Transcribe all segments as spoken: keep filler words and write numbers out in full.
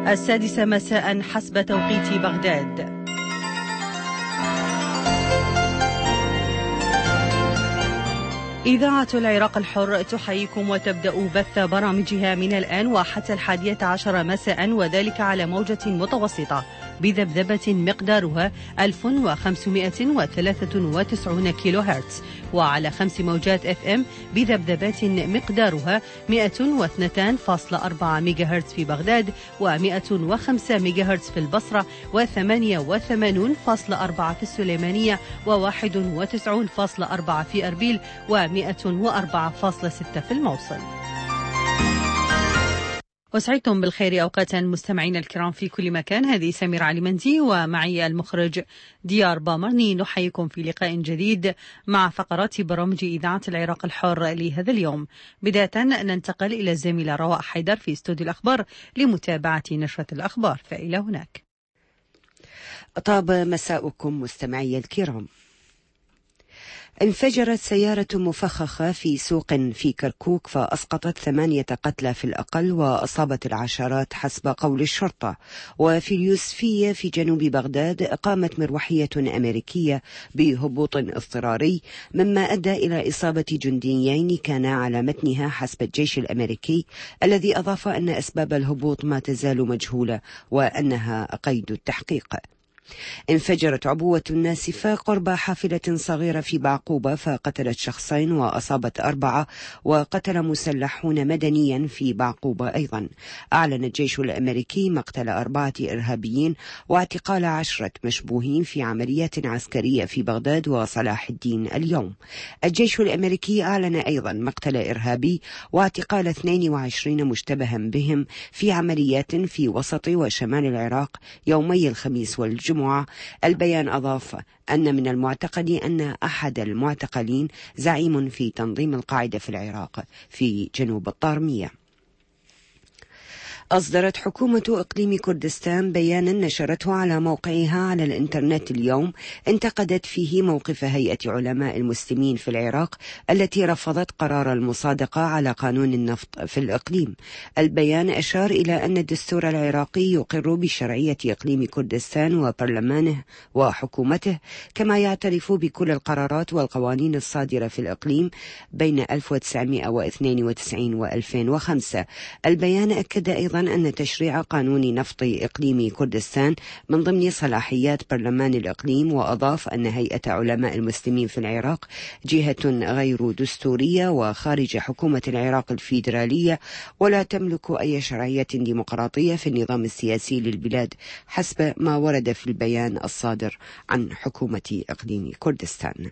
السادسة مساء حسب توقيت بغداد. إذاعة العراق الحر تحييكم وتبدأ بث برامجها من الآن وحتى الحادية عشر مساء، وذلك على موجة متوسطة بذبذبة مقدارها ألف وخمسمائة وثلاثة وتسعين كيلو هرتز، وعلى خمس موجات اف ام بذبذبات مقدارها مئة واثنين فاصلة أربعة ميجا هرتز في بغداد، ومئة وخمسة ميجا هرتز في البصرة، وثمانية وثمانين فاصلة أربعة في السليمانية، وواحد وتسعين فاصلة أربعة في أربيل، ومئة وأربعة فاصلة ستة في الموصل. وسعدتم بالخير أوقاتا مستمعين الكرام في كل مكان. هذه سمير علي مندي ومعي المخرج ديار بامرني، نحييكم في لقاء جديد مع فقرات برامج إذاعة العراق الحر لهذا اليوم. بداية ننتقل إلى الزميلة رواء حيدر في استوديو الأخبار لمتابعة نشرة الأخبار، فإلى هناك. طاب مساؤكم مستمعي الكرام. انفجرت سيارة مفخخة في سوق في كركوك فأسقطت ثمانية قتلى في الأقل وأصابت العشرات حسب قول الشرطة. وفي اليوسفية في جنوب بغداد قامت مروحية أمريكية بهبوط اضطراري مما أدى إلى إصابة جنديين كانا على متنها حسب الجيش الأمريكي، الذي أضاف أن أسباب الهبوط ما تزال مجهولة وأنها قيد التحقيق. انفجرت عبوة ناسفة قرب حافلة صغيرة في بعقوبة فقتلت شخصين وأصابت أربعة، وقتل مسلحون مدنيا في بعقوبة أيضا. أعلن الجيش الأمريكي مقتل أربعة إرهابيين واعتقال عشرة مشبوهين في عمليات عسكرية في بغداد وصلاح الدين اليوم. الجيش الأمريكي أعلن أيضا مقتل إرهابي واعتقال اثنين وعشرين مشتبها بهم في عمليات في وسط وشمال العراق يومي الخميس والجمعة. البيان أضاف أن من المعتقد أن أحد المعتقلين زعيم في تنظيم القاعدة في العراق في جنوب الطارمية. أصدرت حكومة إقليم كردستان بيانا نشرته على موقعها على الإنترنت اليوم، انتقدت فيه موقف هيئة علماء المسلمين في العراق التي رفضت قرار المصادقة على قانون النفط في الإقليم. البيان أشار إلى أن الدستور العراقي يقر بشرعية إقليم كردستان وبرلمانه وحكومته، كما يعترف بكل القرارات والقوانين الصادرة في الإقليم بين ألف وتسعمائة واثنين وتسعين وألفين وخمسة. البيان أكد أيضا أن تشريع قانون نفط إقليم كردستان من ضمن صلاحيات برلمان الإقليم، وأضاف أن هيئة علماء المسلمين في العراق جهة غير دستورية وخارج حكومة العراق الفيدرالية، ولا تملك أي شرعية ديمقراطية في النظام السياسي للبلاد حسب ما ورد في البيان الصادر عن حكومة إقليم كردستان.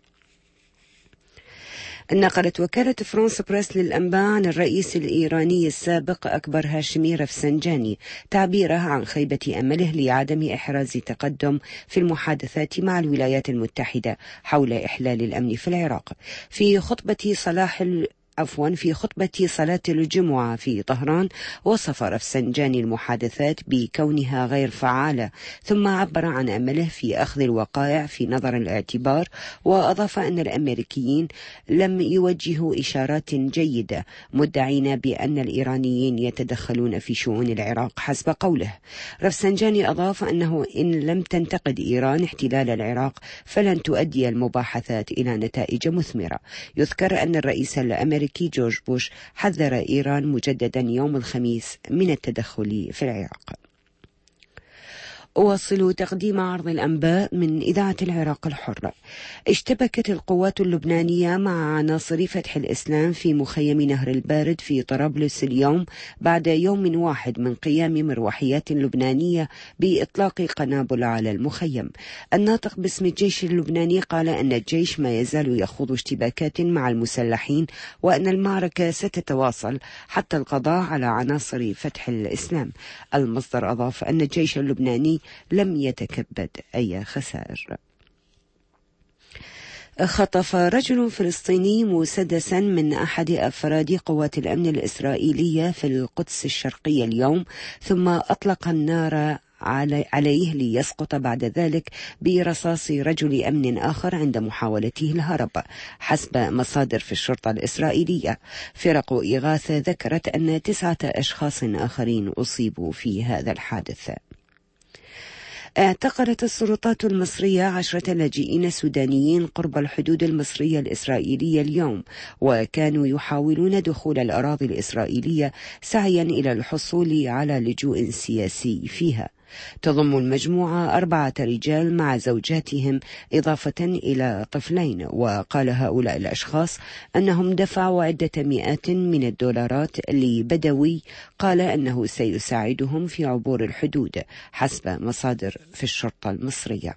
نقلت وكالة فرانس بريس للأنباء عن الرئيس الإيراني السابق أكبر هاشمي رفسنجاني تعبيره عن خيبة أمله لعدم إحراز تقدم في المحادثات مع الولايات المتحدة حول إحلال الأمن في العراق. في خطبة صلاح عفوا في خطبة صلاة الجمعة في طهران وصف رفسنجاني المحادثات بكونها غير فعالة، ثم عبر عن أمله في أخذ الوقائع في نظر الاعتبار، وأضاف أن الأمريكيين لم يوجهوا إشارات جيدة مدعين بأن الإيرانيين يتدخلون في شؤون العراق حسب قوله. رفسنجاني أضاف أنه إن لم تنتقد إيران احتلال العراق فلن تؤدي المباحثات إلى نتائج مثمرة. يذكر أن الرئيس الأمريكي جورج بوش حذر إيران مجددا يوم الخميس من التدخل في العراق. أواصل تقديم عرض الأنباء من إذاعة العراق الحرة. اشتبكت القوات اللبنانية مع عناصر فتح الإسلام في مخيم نهر البارد في طرابلس اليوم بعد يوم واحد من قيام مروحيات لبنانية بإطلاق قنابل على المخيم. الناطق باسم الجيش اللبناني قال أن الجيش ما يزال يخوض اشتباكات مع المسلحين، وأن المعركة ستتواصل حتى القضاء على عناصر فتح الإسلام. المصدر أضاف أن الجيش اللبناني لم يتكبد أي خسائر. خطف رجل فلسطيني مسدسا من أحد أفراد قوات الأمن الإسرائيلية في القدس الشرقية اليوم، ثم أطلق النار عليه ليسقط بعد ذلك برصاص رجل أمن آخر عند محاولته الهرب، حسب مصادر في الشرطة الإسرائيلية. فرق إغاثة ذكرت أن تسعة أشخاص آخرين أصيبوا في هذا الحادث. اعتقلت السلطات المصرية عشرة لاجئين سودانيين قرب الحدود المصرية الإسرائيلية اليوم، وكانوا يحاولون دخول الأراضي الإسرائيلية سعيا إلى الحصول على لجوء سياسي فيها. تضم المجموعة أربعة رجال مع زوجاتهم إضافة إلى طفلين، وقال هؤلاء الأشخاص أنهم دفعوا عدة مئات من الدولارات لبدوي قال أنه سيساعدهم في عبور الحدود، حسب مصادر في الشرطة المصرية.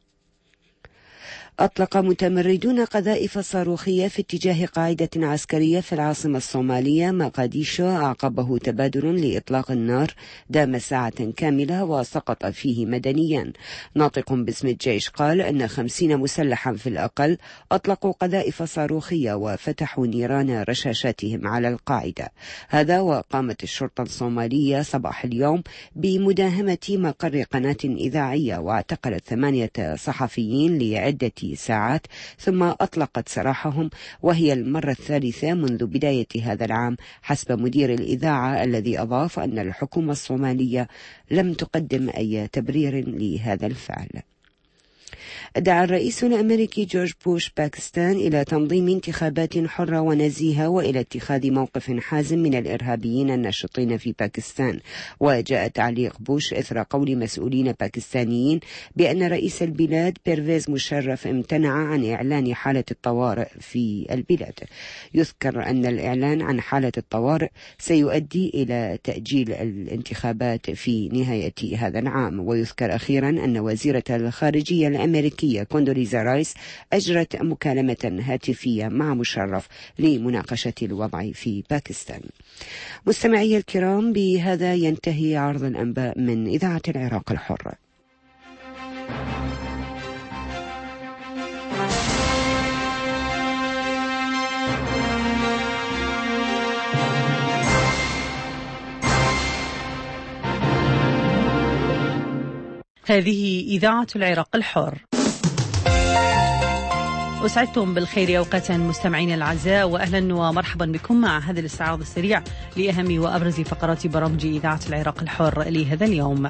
أطلق متمردون قذائف صاروخية في اتجاه قاعدة عسكرية في العاصمة الصومالية مقديشو، أعقبه تبادل لإطلاق النار دام ساعة كاملة وسقط فيه مدنيان. ناطق باسم الجيش قال أن خمسين مسلحا في الأقل أطلقوا قذائف صاروخية وفتحوا نيران رشاشاتهم على القاعدة. هذا وقامت الشرطة الصومالية صباح اليوم بمداهمة مقر قناة إذاعية، واعتقلت ثمانية صحفيين لعدة ساعات ثم أطلقت سراحهم، وهي المرة الثالثة منذ بداية هذا العام، حسب مدير الإذاعة، الذي أضاف أن الحكومة الصومالية لم تقدم أي تبرير لهذا الفعل. دعا الرئيس الأمريكي جورج بوش باكستان إلى تنظيم انتخابات حرة ونزيهة وإلى اتخاذ موقف حازم من الإرهابيين الناشطين في باكستان. وجاء تعليق بوش إثر قول مسؤولين باكستانيين بأن رئيس البلاد بيرفيز مشرف امتنع عن إعلان حالة الطوارئ في البلاد. يذكر أن الإعلان عن حالة الطوارئ سيؤدي إلى تأجيل الانتخابات في نهاية هذا العام. ويذكر أخيرا أن وزيرة الخارجية الأمريكية كوندوليزا رايس أجرت مكالمة هاتفية مع مشرف لمناقشة الوضع في باكستان. مستمعي الكرام، بهذا ينتهي عرض الأنباء من إذاعة العراق الحر. هذه إذاعة العراق الحر. أسعدتم بالخير أوقاتا مستمعين الأعزاء، وأهلا ومرحبا بكم مع هذا الاستعراض السريع لأهم وأبرز فقرات برامج إذاعة العراق الحر لهذا اليوم.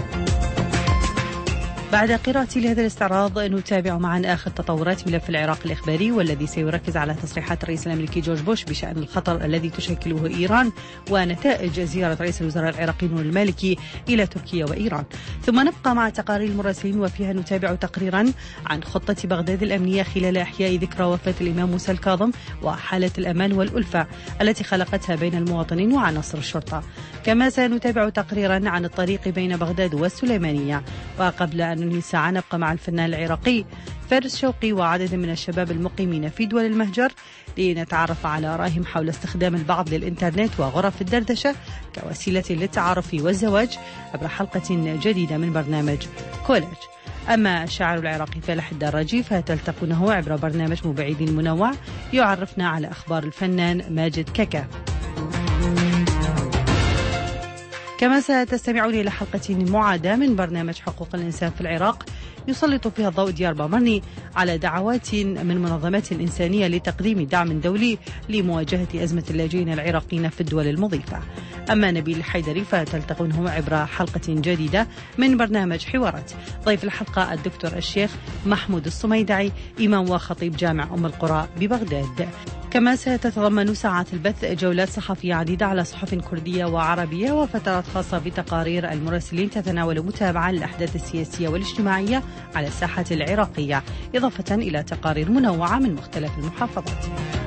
بعد قراءة لهذا الاستعراض نتابع معا آخر تطورات ملف العراق الإخباري، والذي سيركز على تصريحات الرئيس الأمريكي جورج بوش بشأن الخطر الذي تشكله إيران ونتائج زيارة رئيس الوزراء العراقي نور المالكي إلى تركيا وإيران. ثم نبقى مع تقارير المراسلين، وفيها نتابع تقريرا عن خطة بغداد الأمنية خلال إحياء ذكرى وفاة الإمام موسى الكاظم وحالة الأمان والألفة التي خلقتها بين المواطنين وعناصر الشرطة. كما سنتابع تقريرا عن الطريق بين بغداد والسليمانية. وقبل أن ننهي الساعة نبقى مع الفنان العراقي فارس شوقي وعدد من الشباب المقيمين في دول المهجر لنتعرف على آرائهم حول استخدام البعض للإنترنت وغرف الدردشة كوسيلة للتعارف والزواج عبر حلقة جديدة من برنامج كوليج. أما الشاعر العراقي فالح الدراجي فتلتقونه عبر برنامج مبعدين منوع يعرفنا على أخبار الفنان ماجد كاكا. كما ستستمعون إلى حلقة معادة من برنامج حقوق الإنسان في العراق يسلط فيها الضوء ديار بامرني على دعوات من منظمات إنسانية لتقديم دعم دولي لمواجهة أزمة اللاجئين العراقيين في الدول المضيفة. أما نبيل الحيدري فتلتقونه عبر حلقة جديدة من برنامج حوارات. ضيف الحلقة الدكتور الشيخ محمود الصميدعي، إمام وخطيب جامع أم القرى ببغداد. كما ستتضمن ساعات البث جولات صحفية عديدة على صحف كردية وعربية، وفترات خاصة بتقارير المراسلين تتناول متابعة للأحداث السياسية والاجتماعية على الساحة العراقية، إضافة إلى تقارير منوعة من مختلف المحافظات.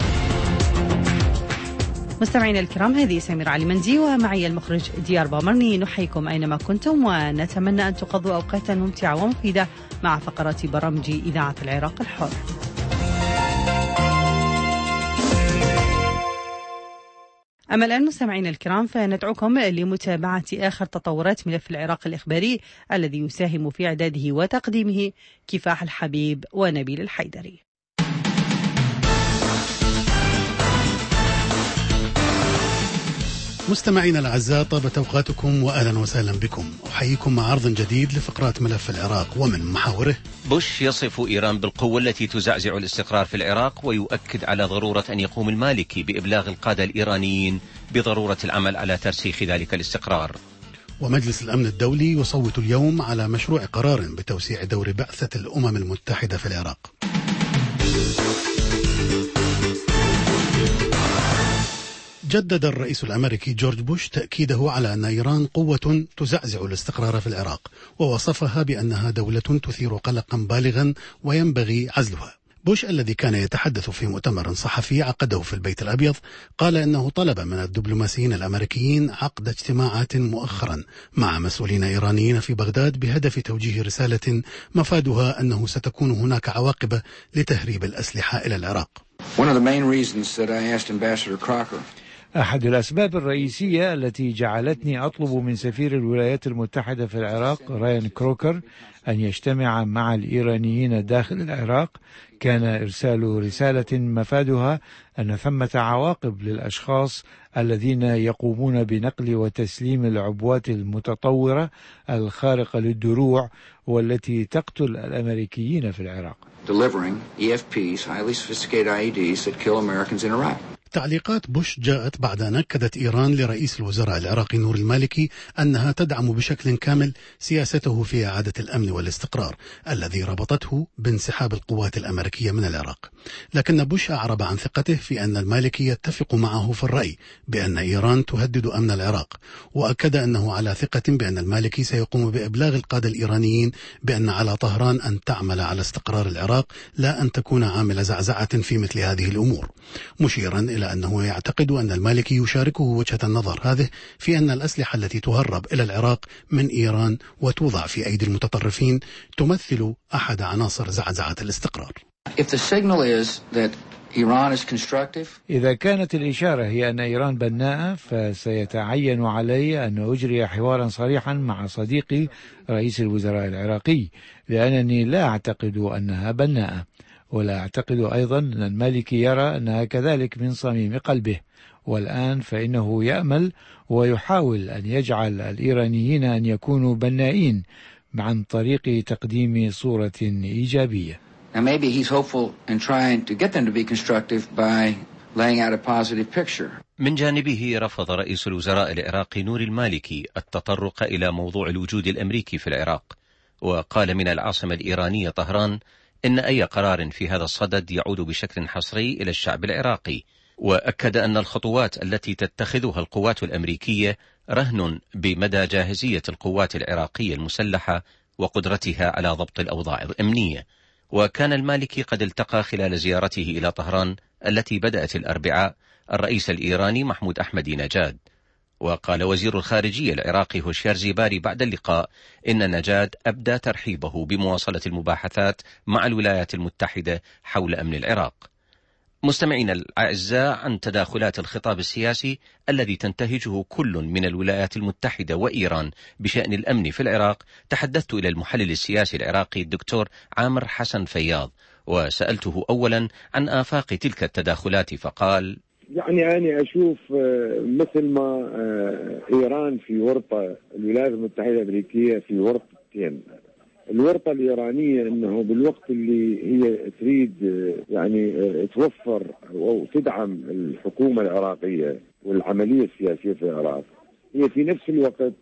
مستمعينا الكرام، هذه سمير علي مندي ومعي المخرج ديار بامرني. نحييكم أينما كنتم ونتمنى أن تقضوا أوقاتا ممتعة ومفيدة مع فقرات برامج إذاعة العراق الحر. أما الآن مستمعينا الكرام فندعوكم لمتابعة آخر تطورات ملف العراق الإخباري الذي يساهم في إعداده وتقديمه كفاح الحبيب ونبيل الحيدري. مستمعينا الأعزاء، طابت أوقاتكم وأهلا وسهلا بكم. أحييكم مع عرض جديد لفقرات ملف العراق ومن محاوره. بوش يصف إيران بالقوة التي تزعزع الاستقرار في العراق، ويؤكد على ضرورة أن يقوم المالكي بإبلاغ القادة الإيرانيين بضرورة العمل على ترسيخ ذلك الاستقرار. ومجلس الأمن الدولي يصوت اليوم على مشروع قرار بتوسيع دور بعثة الأمم المتحدة في العراق. جدد الرئيس الأمريكي جورج بوش تأكيده على أن إيران قوة تزعزع الاستقرار في العراق، ووصفها بأنها دولة تثير قلقا بالغا وينبغي عزلها. بوش الذي كان يتحدث في مؤتمر صحفي عقده في البيت الأبيض قال إنه طلب من الدبلوماسيين الأمريكيين عقد اجتماعات مؤخرا مع مسؤولين إيرانيين في بغداد بهدف توجيه رسالة مفادها أنه ستكون هناك عواقب لتهريب الأسلحة إلى العراق. One of the main reasons that I asked Ambassador Crocker أحد الأسباب الرئيسية التي جعلتني أطلب من سفير الولايات المتحدة في العراق رايان كروكر أن يجتمع مع الإيرانيين داخل العراق كان إرسال رسالة مفادها أن ثمة عواقب للأشخاص الذين يقومون بنقل وتسليم العبوات المتطورة الخارقة للدروع والتي تقتل الأمريكيين في العراق. delivering E F Ps, highly sophisticated I E Ds that kill Americans in Iraq. تعليقات بوش جاءت بعد أن أكدت إيران لرئيس الوزراء العراقي نور المالكي أنها تدعم بشكل كامل سياسته في إعادة الأمن والاستقرار الذي ربطته بانسحاب القوات الأمريكية من العراق. لكن بوش أعرب عن ثقته في أن المالكي يتفق معه في الرأي بأن إيران تهدد أمن العراق، وأكد أنه على ثقة بأن المالكي سيقوم بإبلاغ القادة الإيرانيين بأن على طهران أن تعمل على استقرار العراق لا أن تكون عامل زعزعة في مثل هذه الأمور، مشيرا إلى أنه يعتقد أن المالكي يشاركه وجهة النظر هذه في أن الأسلحة التي تهرب إلى العراق من إيران وتوضع في أيدي المتطرفين تمثل أحد عناصر زعزعة الاستقرار. If the signal is that Iran is constructive, إذا كانت الإشارة هي أن إيران بناءة، فسيتعين علي أن أجري حوارا صريحا مع صديقي رئيس الوزراء العراقي، لأنني لا أعتقد أنها بناءة، ولا أعتقد أيضا أن المالكي يرى أنها كذلك من صميم قلبه. والآن فإنه يأمل ويحاول أن يجعل الإيرانيين أن يكونوا بنائين عن طريق تقديم صورة إيجابية. and maybe he's hopeful in trying to get them to be constructive by laying out a positive picture. من جانبه رفض رئيس الوزراء العراقي نور المالكي التطرق إلى موضوع الوجود الأمريكي في العراق، وقال من العاصمة الإيرانية طهران إن أي قرار في هذا الصدد يعود بشكل حصري إلى الشعب العراقي، وأكد أن الخطوات التي تتخذها القوات الأمريكية رهن بمدى جاهزية القوات العراقية المسلحة وقدرتها على ضبط الأوضاع الأمنية. وكان المالكي قد التقى خلال زيارته إلى طهران التي بدأت الأربعاء الرئيس الإيراني محمود أحمدي نجاد. وقال وزير الخارجية العراقي هوشيار زيباري بعد اللقاء إن نجاد أبدى ترحيبه بمواصلة المباحثات مع الولايات المتحدة حول أمن العراق. مستمعينا الأعزاء، عن تداخلات الخطاب السياسي الذي تنتهجه كل من الولايات المتحدة وإيران بشأن الأمن في العراق تحدثت إلى المحلل السياسي العراقي الدكتور عامر حسن فياض، وسألته أولا عن آفاق تلك التداخلات فقال: يعني أنا أشوف مثل ما إيران في ورطة، الولايات المتحدة الأمريكية في ورطتين. الورطة الإيرانية أنه بالوقت اللي هي تريد يعني توفر أو تدعم الحكومة العراقية والعملية السياسية في العراق، هي في نفس الوقت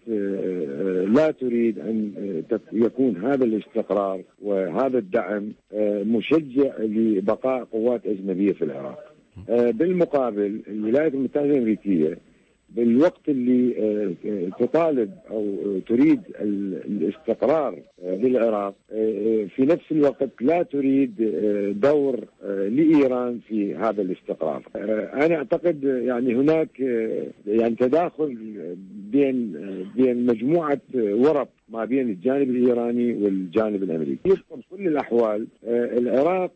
لا تريد أن يكون هذا الاستقرار وهذا الدعم مشجع لبقاء قوات أجنبية في العراق. بالمقابل الولايات المتحدة الأمريكية بالوقت اللي تطالب أو تريد الاستقرار بالعراق في نفس الوقت لا تريد دور لإيران في هذا الاستقرار. أنا أعتقد يعني هناك يعني تداخل بين بين مجموعة ورط ما بين الجانب الإيراني والجانب الأمريكي. في كل الأحوال العراق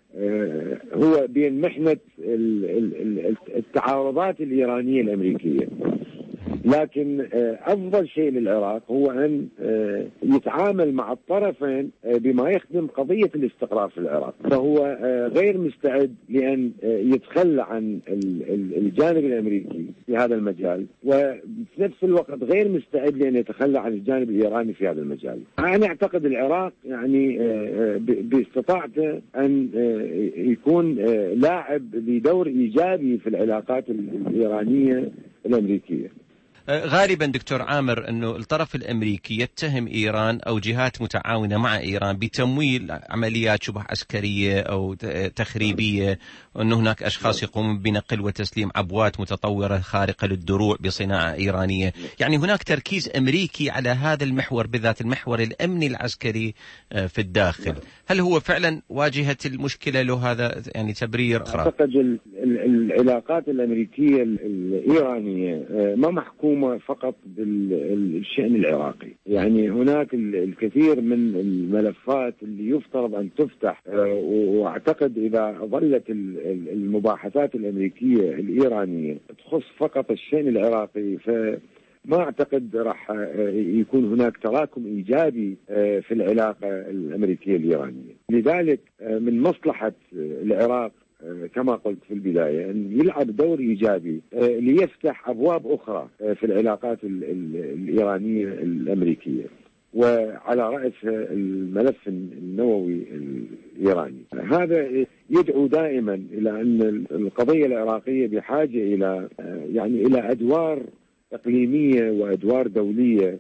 هو بين محنة التعارضات الإيرانية الأمريكية. لكن أفضل شيء للعراق هو أن يتعامل مع الطرفين بما يخدم قضية الاستقرار في العراق. فهو غير مستعد لأن يتخلى عن الجانب الأمريكي في هذا المجال، وفي نفس الوقت غير مستعد لأن يتخلى عن الجانب الإيراني في هذا المجال. أنا أعتقد العراق يعني باستطاعته أن يكون لاعب بدور إيجابي في العلاقات الإيرانية الأمريكية. غالبا دكتور عامر أنه الطرف الأمريكي يتهم إيران أو جهات متعاونة مع إيران بتمويل عمليات شبه عسكرية أو تخريبية، وأنه هناك أشخاص يقومون بنقل وتسليم عبوات متطورة خارقة للدروع بصناعة إيرانية. يعني هناك تركيز أمريكي على هذا المحور، بالذات المحور الأمني العسكري في الداخل. هل هو فعلا واجهة المشكلة له هذا يعني تبرير؟ أعتقد العلاقات الأمريكية الإيرانية ما محكومة فقط بالشأن العراقي. يعني هناك الكثير من الملفات اللي يفترض أن تفتح، وأعتقد إذا ظلت المباحثات الأمريكية الإيرانية تخص فقط الشأن العراقي فما أعتقد راح يكون هناك تراكم إيجابي في العلاقة الأمريكية الإيرانية. لذلك من مصلحة العراق كما قلت في البداية أن يلعب دور إيجابي ليفتح أبواب أخرى في العلاقات الإيرانية الأمريكية، وعلى رأسها الملف النووي الإيراني. هذا يدعو دائما إلى أن القضية العراقية بحاجة إلى يعني إلى أدوار إقليمية وأدوار دولية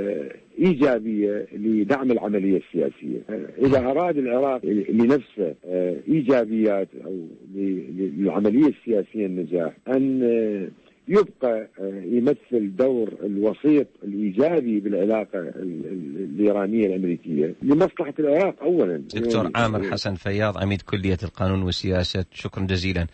إيجابية لدعم العملية السياسية. إذا أراد العراق لنفسه إيجابيات أو للعملية السياسية النجاح، أن يبقى يمثل دور الوسيط الإيجابي بالعلاقة الإيرانية الأمريكية لمصلحة العراق أولا. دكتور عامر حسن فياض، عميد كلية القانون والسياسة، شكرا جزيلا.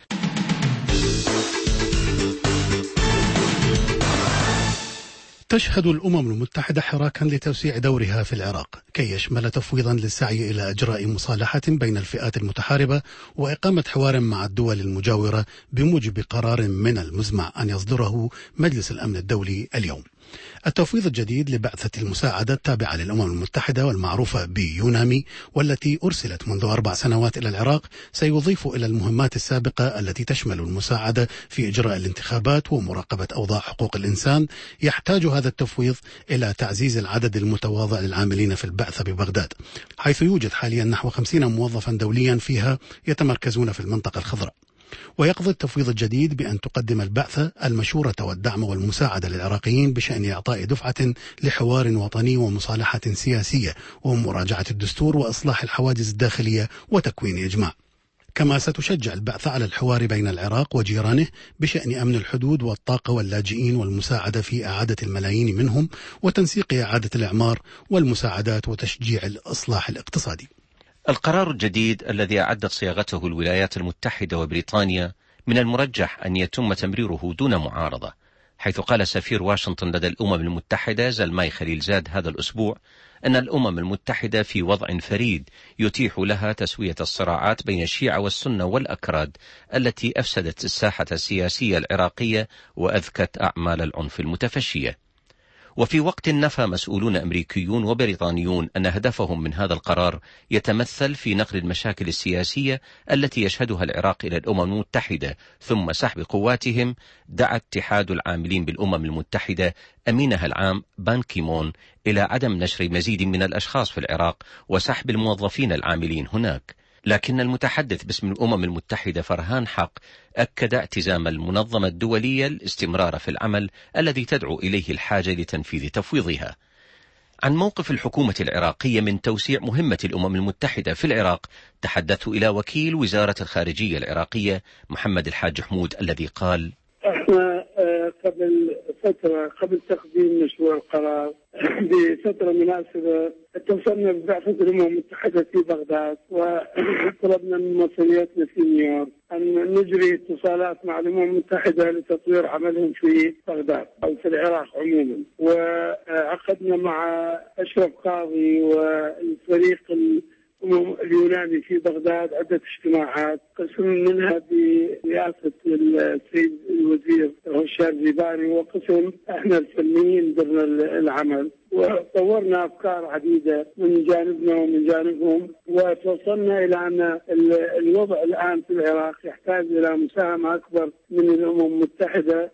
تشهد الأمم المتحدة حراكا لتوسيع دورها في العراق كي يشمل تفويضا للسعي إلى إجراء مصالحة بين الفئات المتحاربة وإقامة حوار مع الدول المجاورة بموجب قرار من المزمع أن يصدره مجلس الأمن الدولي اليوم. التفويض الجديد لبعثة المساعدة التابعة للأمم المتحدة والمعروفة بيونامي والتي أرسلت منذ أربع سنوات إلى العراق سيضيف إلى المهمات السابقة التي تشمل المساعدة في إجراء الانتخابات ومراقبة أوضاع حقوق الإنسان. يحتاج هذا التفويض إلى تعزيز العدد المتواضع للعاملين في البعثة ببغداد، حيث يوجد حاليا نحو خمسين موظفا دوليا فيها يتمركزون في المنطقة الخضراء. ويقضي التفويض الجديد بأن تقدم البعثة المشورة والدعم والمساعدة للعراقيين بشأن إعطاء دفعة لحوار وطني ومصالحة سياسية ومراجعة الدستور وإصلاح الحواجز الداخلية وتكوين إجماع. كما ستشجع البعثة على الحوار بين العراق وجيرانه بشأن أمن الحدود والطاقة واللاجئين والمساعدة في إعادة الملايين منهم وتنسيق إعادة الإعمار والمساعدات وتشجيع الإصلاح الاقتصادي. القرار الجديد الذي أعدت صياغته الولايات المتحدة وبريطانيا من المرجح أن يتم تمريره دون معارضة، حيث قال سفير واشنطن لدى الأمم المتحدة زلماي خليلزاد هذا الأسبوع أن الأمم المتحدة في وضع فريد يتيح لها تسوية الصراعات بين الشيعة والسنة والأكراد التي أفسدت الساحة السياسية العراقية وأذكت أعمال العنف المتفشية. وفي وقت نفى مسؤولون أمريكيون وبريطانيون أن هدفهم من هذا القرار يتمثل في نقل المشاكل السياسية التي يشهدها العراق إلى الأمم المتحدة ثم سحب قواتهم، دعا اتحاد العاملين بالأمم المتحدة أمينها العام بان كيمون إلى عدم نشر مزيد من الأشخاص في العراق وسحب الموظفين العاملين هناك. لكن المتحدث باسم الأمم المتحدة فرهان حق أكد اعتزام المنظمة الدولية الاستمرار في العمل الذي تدعو إليه الحاجة لتنفيذ تفويضها. عن موقف الحكومة العراقية من توسيع مهمة الأمم المتحدة في العراق تحدثت إلى وكيل وزارة الخارجية العراقية محمد الحاج حمود الذي قال: احنا قبل فترة قبل تقديم مشروع القرار بفترة مناسبة اتصلنا ببعثة الأمم المتحدة في بغداد وطلبنا من مسؤوليتنا في نيويورك أن نجري اتصالات مع الأمم المتحدة لتطوير عملهم في بغداد أو في العراق عموما. وعقدنا مع أشرف قاضي والفريق اليوناني في بغداد عدة اجتماعات، قسم منها برئاسة السيد الوزير هشام زيباني، وقسم احنا الفنيين درنا العمل، وطورنا أفكار عديدة من جانبنا ومن جانبهم، وتوصلنا إلى أن الوضع الآن في العراق يحتاج إلى مساهمة أكبر من الأمم المتحدة.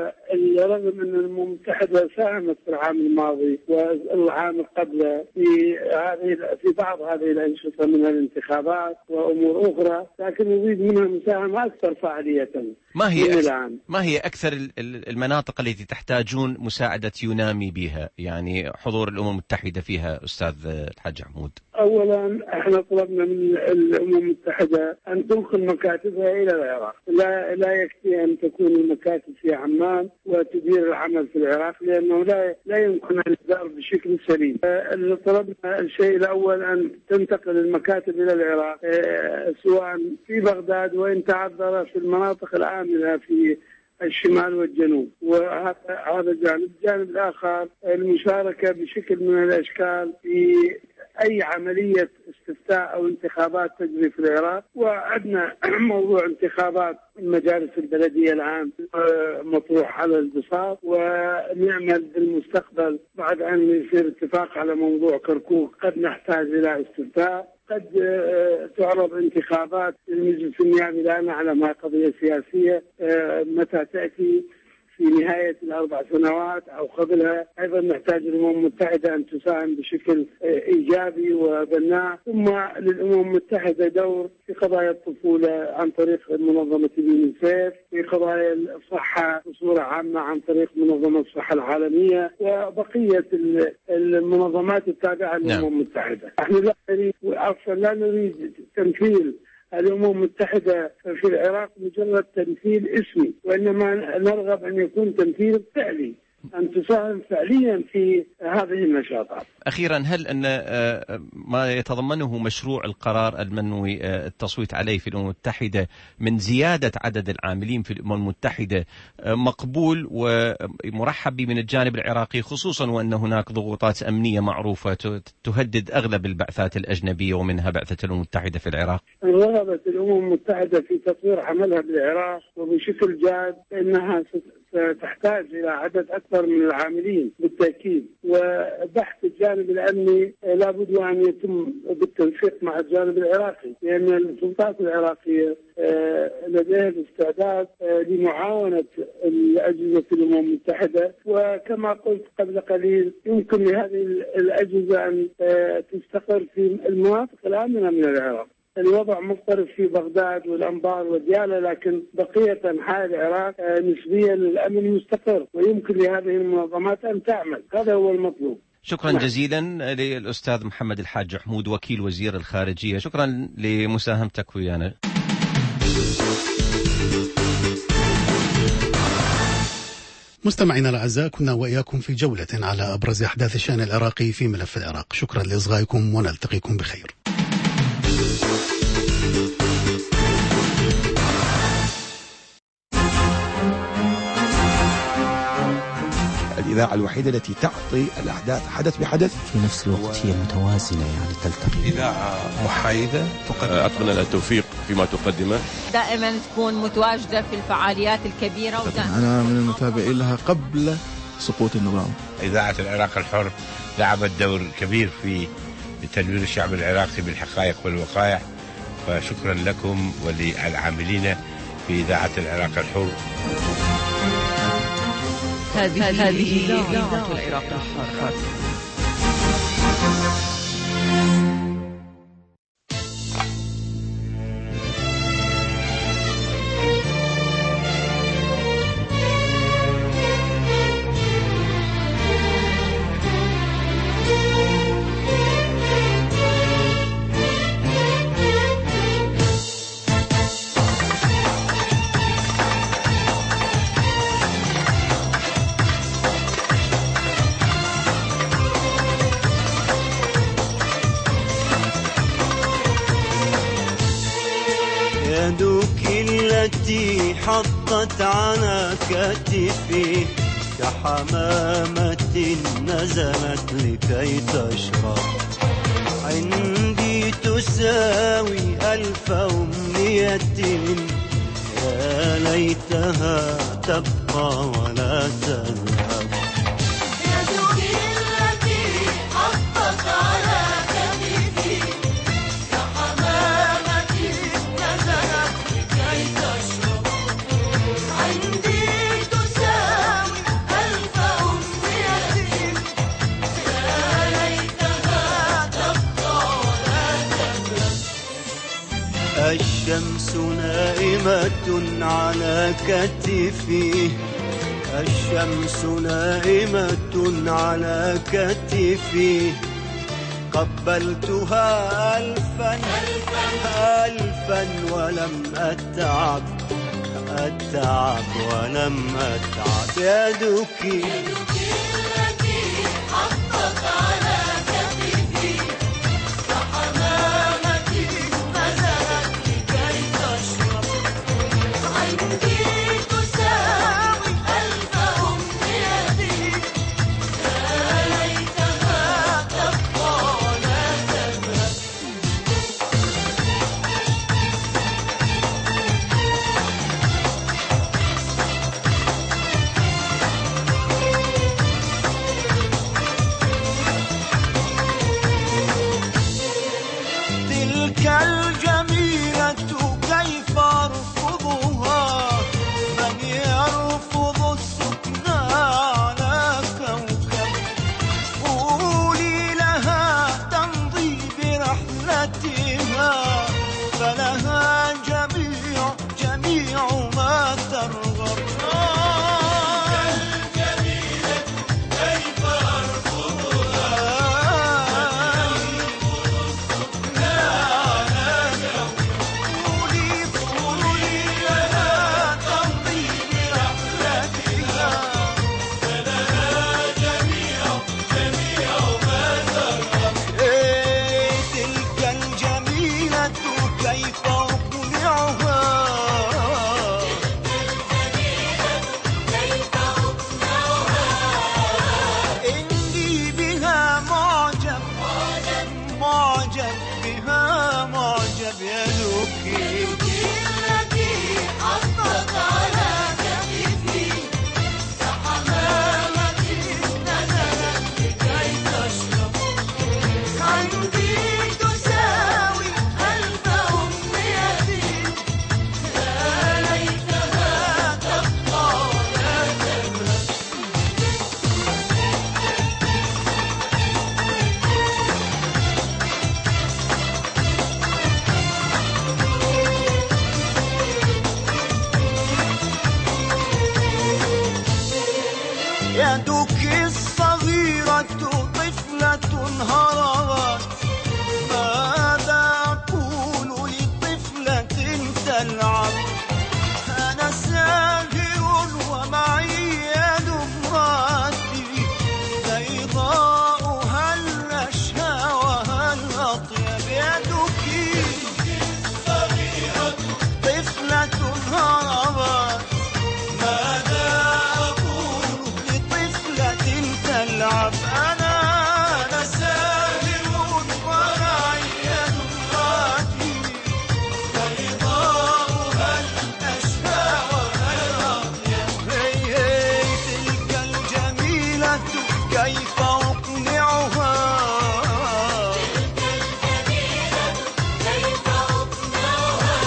ورغم أن الأمم المتحدة ساهمت في العام الماضي والعام قبله في هذه في بعض هذه الأنشطة من الانتخابات وأمور أخرى، لكن نريد منها مساهمة أكثر فعالية. ما هي أكثر ما هي أكثر المناطق التي تحتاجون مساعدة يونامي بها، يعني حضور الأمم المتحدة فيها أستاذ الحاج حمود؟ أولا احنا طلبنا من الأمم المتحدة أن تنقل مكاتبها إلى العراق، لا لا يكفي أن تكون المكاتب في عمان وتدير العمل في العراق، لأنه لا لا يمكن أن يدار بشكل سليم. طلبنا الشيء الأول أن تنتقل المكاتب إلى العراق، سواء في بغداد وإن تعذر في المناطق الآمنة في الشمال والجنوب، وهذا جانب. الجانب الآخر المشاركة بشكل من الأشكال في أي عملية استفتاء أو انتخابات تجري في العراق. وعندنا موضوع انتخابات المجالس البلدية الآن مطروح على البساط، ونعمل بالمستقبل بعد أن يصير اتفاق على موضوع كركوك قد نحتاج إلى استفتاء، قد تعرض انتخابات للمجلس النيابي، لا نعلم ما قضية سياسية متى تأتي في نهاية الأربع سنوات أو قبلها. أيضا نحتاج الأمم المتحدة أن تساهم بشكل إيجابي وبناء. ثم للأمم المتحدة دور في قضايا الطفولة عن طريق منظمة اليونيسيف، في قضايا الصحة بصورة عامة عن طريق منظمة الصحة العالمية، وبقية المنظمات التابعة للأمم المتحدة. نحن لا نريد أصلا لا نريد تمثيل الأمم المتحدة في العراق مجرد تمثيل اسمي، وإنما نرغب أن يكون تمثيل فعلي، أن تساهم فعليا في هذه النشاطات. أخيرا، هل أن ما يتضمنه مشروع القرار المنوي التصويت عليه في الأمم المتحدة من زيادة عدد العاملين في الأمم المتحدة مقبول ومرحب به من الجانب العراقي، خصوصا وأن هناك ضغوطات أمنية معروفة تهدد أغلب البعثات الأجنبية ومنها بعثة الأمم المتحدة في العراق؟ رغبت الأمم المتحدة في تطوير عملها بالعراق وبشكل جاد، إنها تحتاج إلى عدد أكبر من العاملين بالتأكيد، وبحث الجانب الأمني لابد أن يتم بالتنسيق مع الجانب العراقي، لأن السلطات العراقية لديها الاستعداد لمعاونة الأجهزة الأمم المتحدة. وكما قلت قبل قليل يمكن لهذه الأجهزة أن تستقر في المناطق الآمنة من العراق. الوضع مضطرب في بغداد والأنبار وديالى، لكن بقية أنحاء العراق نسبيا للأمن مستقر، ويمكن لهذه المنظمات أن تعمل. هذا هو المطلوب. شكرا جزيلا للأستاذ محمد الحاج حمود وكيل وزير الخارجية، شكرا لمساهمتك ويانا. مستمعينا الأعزاء، كنا وإياكم في جولة على أبرز أحداث الشأن العراقي في ملف العراق. شكرا لإصغائكم ونلتقيكم بخير. الإذاعة الوحيدة التي تعطي الأحداث حدث بحدث، في نفس الوقت هي متوازنة، يعني تلتقي. إذاعة محايدة، أتمنى لها التوفيق فيما تقدمه، دائما تكون متواجدة في الفعاليات الكبيرة. أنا من المتابعين لها قبل سقوط النظام. إذاعة العراق الحر لعبت دور كبير في تنوير الشعب العراقي بالحقائق والوقائع، فشكرا لكم وللعاملين في إذاعة العراق الحر. هذه إذاعة العراق الحر. التي حطت على كتفي كحمامة نزلت لكي تشرب عندي تساوي ألف أمنية يا ليتها تبقى ولا تذهب. يدك التي حطت على كتفي كحمامة نزلت لكي تشرب عندي تساوي ألف أمنية يا ليتها تبقى ولا تذهب. الشمس نائمة على كتفي الشمس نائمة على كتفي قبلتها ألفا ألفا ولم أتعب أتعب ولم أتعب. يدك التي حطت على كتفي كحمامة نزلت لكي تشرب عندي تساوي ألف أمنية يا ليتها تبقى ولا تذهب. تلك الجميلة كيف أرفضها من يرفض السكنى على كوكب. قولي لها تمضي برحلتها فلها جميع جميع ما ترغب. الجميلة كيف أرفضها يدك الصغيرة طفلة هربت. ماذا أقول لطفلة تلعب؟ أنا ساهر ومعي يد امرأتي بيضاء هل أشهى وهل أطيب. يدك الصغيرة طفلة هربت. ماذا تلعب؟ أنا أنا ساهر ومعي يد امرأتي بيضاء هل أشهى وهل أطيب. هي هي تلك الجميلة كيف أقنعها كيف أقنعها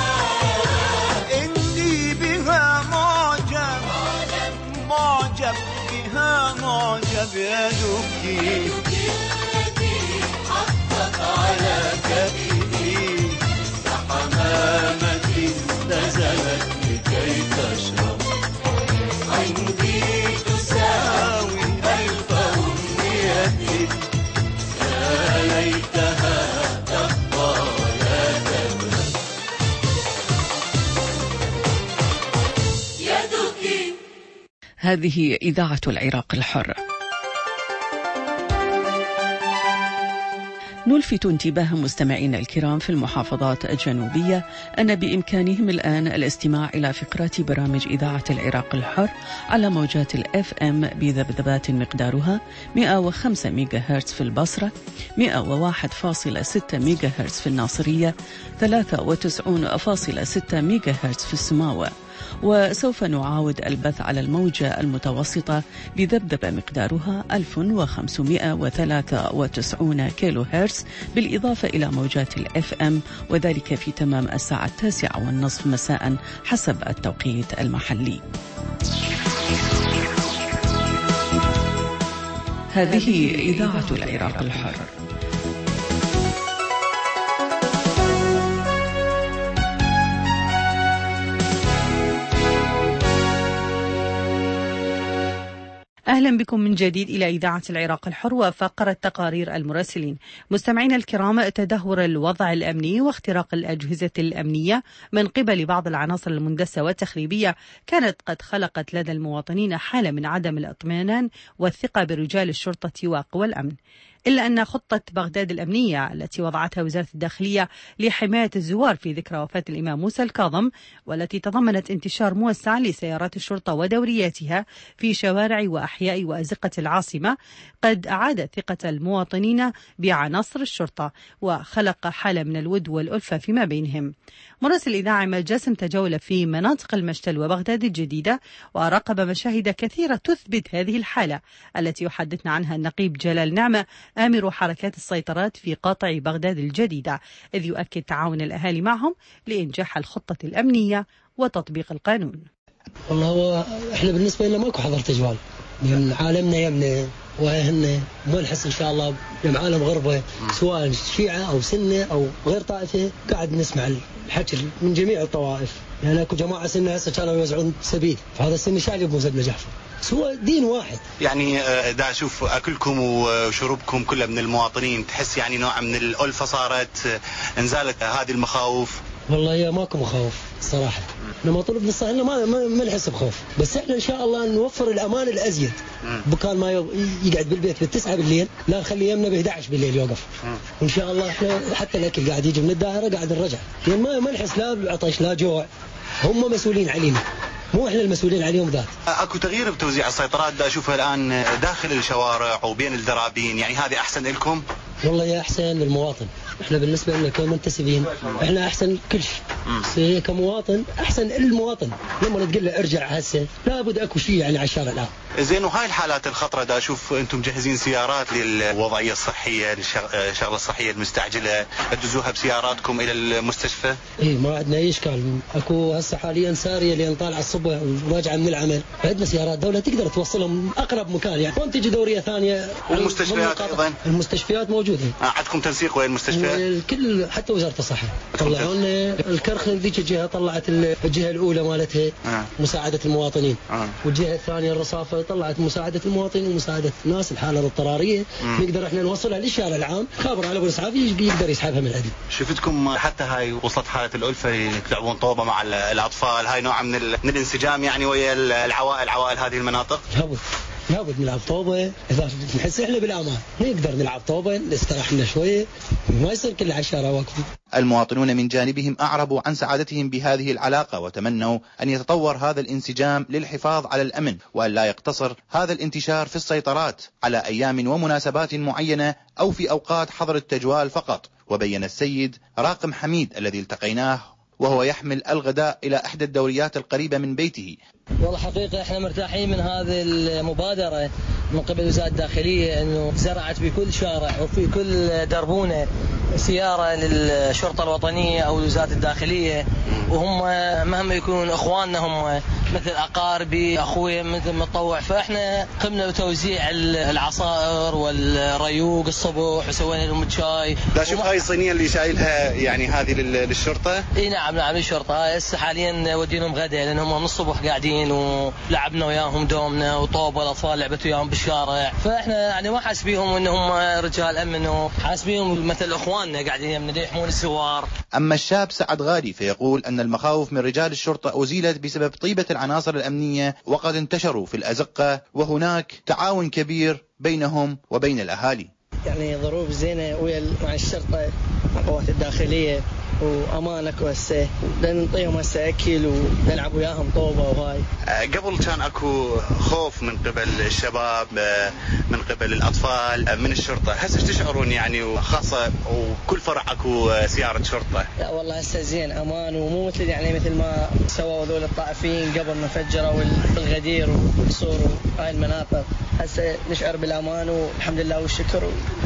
إني بها معجب معجب بها معجب. يدك التي حطت على كتفي كحمامة نزلت لكي تشرب عندي تساوي ألف أمنية يا ليتها تبقى ولا تذهب. يدك. هذه إذاعة العراق الحر. نلفت انتباه مستمعينا الكرام في المحافظات الجنوبية أن بإمكانهم الآن الاستماع إلى فقرات برامج إذاعة العراق الحر على موجات الإف إم بذبذبات مقدارها مئة وخمسة ميجا هرتز في البصرة، مئة وواحد فاصلة ستة ميجا هرتز في الناصرية، ثلاثة وتسعين فاصلة ستة ميجا هرتز في السماوة. وسوف نعاود البث على الموجة المتوسطة بذبذبة مقدارها ألف وخمسمئة وثلاثة وتسعين كيلو هرتز، بالإضافة إلى موجات الإف إم، وذلك في تمام الساعة التاسعة والنصف مساء حسب التوقيت المحلي. هذه إذاعة العراق الحر. أهلا بكم من جديد إلى إذاعة العراق الحر وفقرة تقارير المراسلين. مستمعينا الكرام، تدهور الوضع الأمني واختراق الأجهزة الأمنية من قبل بعض العناصر المندسة والتخريبية كانت قد خلقت لدى المواطنين حالة من عدم الاطمئنان والثقة برجال الشرطة وقوى الأمن. إلا أن خطة بغداد الأمنية التي وضعتها وزارة الداخلية لحماية الزوار في ذكرى وفاة الإمام موسى الكاظم، والتي تضمنت انتشار موسع لسيارات الشرطة ودورياتها في شوارع وأحياء وأزقة العاصمة، قد أعاد ثقة المواطنين بعناصر الشرطة وخلق حالة من الود والألفة فيما بينهم. مراسل الإذاعة عماد جاسم تجول في مناطق المشتل وبغداد الجديدة وراقب مشاهد كثيرة تثبت هذه الحالة التي يحدثنا عنها النقيب جلال نعمة آمر حركات السيطرات في قاطع بغداد الجديدة، إذ يؤكد تعاون الأهالي معهم لإنجاح الخطة الأمنية وتطبيق القانون. والله هو احنا بالنسبة لنا ماكو حظر تجوال، من عالمنا يمنا وهن ما نحس إن شاء الله بعالم غربة، سواء شيعة أو سنة أو غير طائفة، قاعد نسمع الحكي من جميع الطوائف. يعني اكو جماعة سنة هسه كانوا يوزعون سبيل، فهذا السنة شايب موسى بن جعفر، سوى دين واحد. يعني دا أشوف أكلكم وشربكم كله من المواطنين، تحس يعني نوع من الألفة صارت، انزالت هذه المخاوف؟ والله يا ماكو مخاوف صراحة، لما طلب نصحنا ما ما نحس بخوف، بس احنا ان شاء الله نوفر الامان الازيد. بكان ما يقعد بالبيت بالتسعة بالليل، لا نخليه يمنا ب إحدى عشر بالليل يوقف. وان شاء الله احنا حتى الاكل قاعد يجي من الدائرة قاعد نرجع، يعني ما ما نحس لا بعطش لا جوع، هم مسؤولين علينا مو احنا المسؤولين عليهم ذات. اكو تغيير بتوزيع السيطرات دا اشوفها الان داخل الشوارع وبين الدرابين، يعني هذه احسن لكم؟ والله يا احسن للمواطن، احنا بالنسبه لنا كمنتسبين احنا احسن كل شيء، كمواطن احسن المواطن. لما تقول له ارجع هسه لابد اكو شيء يعني على الشارع الان. زين، وهاي الحالات الخطره دا اشوف انتم مجهزين سيارات للوضعيه الصحيه، للشغله الصحيه المستعجله، تدزوها بسياراتكم الى المستشفى؟ اي ما عندنا اي اشكال، اكو هسه حاليا ساريه لين طالعه الصبح وراجعه من العمل، عندنا سيارات دوله تقدر توصلهم اقرب مكان، يعني وين تجي دوريه ثانيه. والمستشفيات ايضا؟ المستشفيات موجوده. آه عندكم تنسيق وين المستشفيات؟ الكل حتى وزاره الصحه طلعوا لنا الكرخ، ذيك الجهه طلعت الجهه الاولى مالتها آه. مساعده المواطنين، آه. والجهه الثانيه الرصافه طلعت مساعده المواطنين ومساعده الناس الحاله الاضطراريه، نقدر احنا نوصلها للشارع العام، خابر على ابو الاسعاف يقدر يسحبها من العدل. شفتكم حتى هاي وصلت حاله الالفه، تلعبون طوبه مع الاطفال، هاي نوع من, من الانسجام يعني ويا العوائل عوائل هذه المناطق؟ لابد لابد نلعب طوبه، اذا نحس احنا بالامان نقدر نلعب طوبه، نستريح لنا شويه، ما يصير كل على الشارع واقفين. المواطنون من جانبهم أعربوا عن سعادتهم بهذه العلاقة، وتمنوا أن يتطور هذا الانسجام للحفاظ على الأمن، وأن لا يقتصر هذا الانتشار في السيطرات على أيام ومناسبات معينة أو في أوقات حظر التجوال فقط. وبين السيد راقم حميد الذي التقيناه وهو يحمل الغداء إلى إحدى الدوريات القريبة من بيته: والله حقيقة احنا مرتاحين من هذه المبادرة من قبل وزارة الداخلية، انه زرعت بكل شارع وفي كل دربونة سيارة للشرطة الوطنية او وزارة الداخلية، وهم مهما يكونون اخواننا، هم مثل اقاربي اخوي مثل متطوع، فاحنا قمنا بتوزيع العصائر والريوق الصبح وسوينا لهم شاي. لا شوف هاي الصينية اللي شايلها يعني هذه للشرطة؟ اي نعم نعم للشرطة، هاي هسه حاليا ودينهم غدا لانهم من الصبح قاعدين ولعبنا وياهم دومنا وطوبة، الأطفال لعبت وياهم بالشارع، فإحنا يعني ما حاسبيهم إنهم رجال أمن، وحاسبيهم مثل إخواننا قاعدين يمنا يحمون الزوار. أما الشاب سعد غالي فيقول أن المخاوف من رجال الشرطة أزيلت بسبب طيبة العناصر الأمنية، وقد انتشروا في الأزقة وهناك تعاون كبير بينهم وبين الأهالي. يعني ظروف زينة ويا مع الشرطة مع القوات الداخلية وامان اكو هسه نعطيهم هسه اكل ونلعب وياهم طوبه وهاي. قبل كان اكو خوف من قبل الشباب من قبل الاطفال من الشرطه، هسه ايش تشعرون يعني وخاصه وكل فرع اكو سياره شرطه؟ لا والله هسه زين امان ومو مثل يعني مثل ما سووا ذول الطائفيين قبل ما فجروا بالغدير والقصور وهاي المناطق، هسه نشعر بالامان والحمد لله والشكر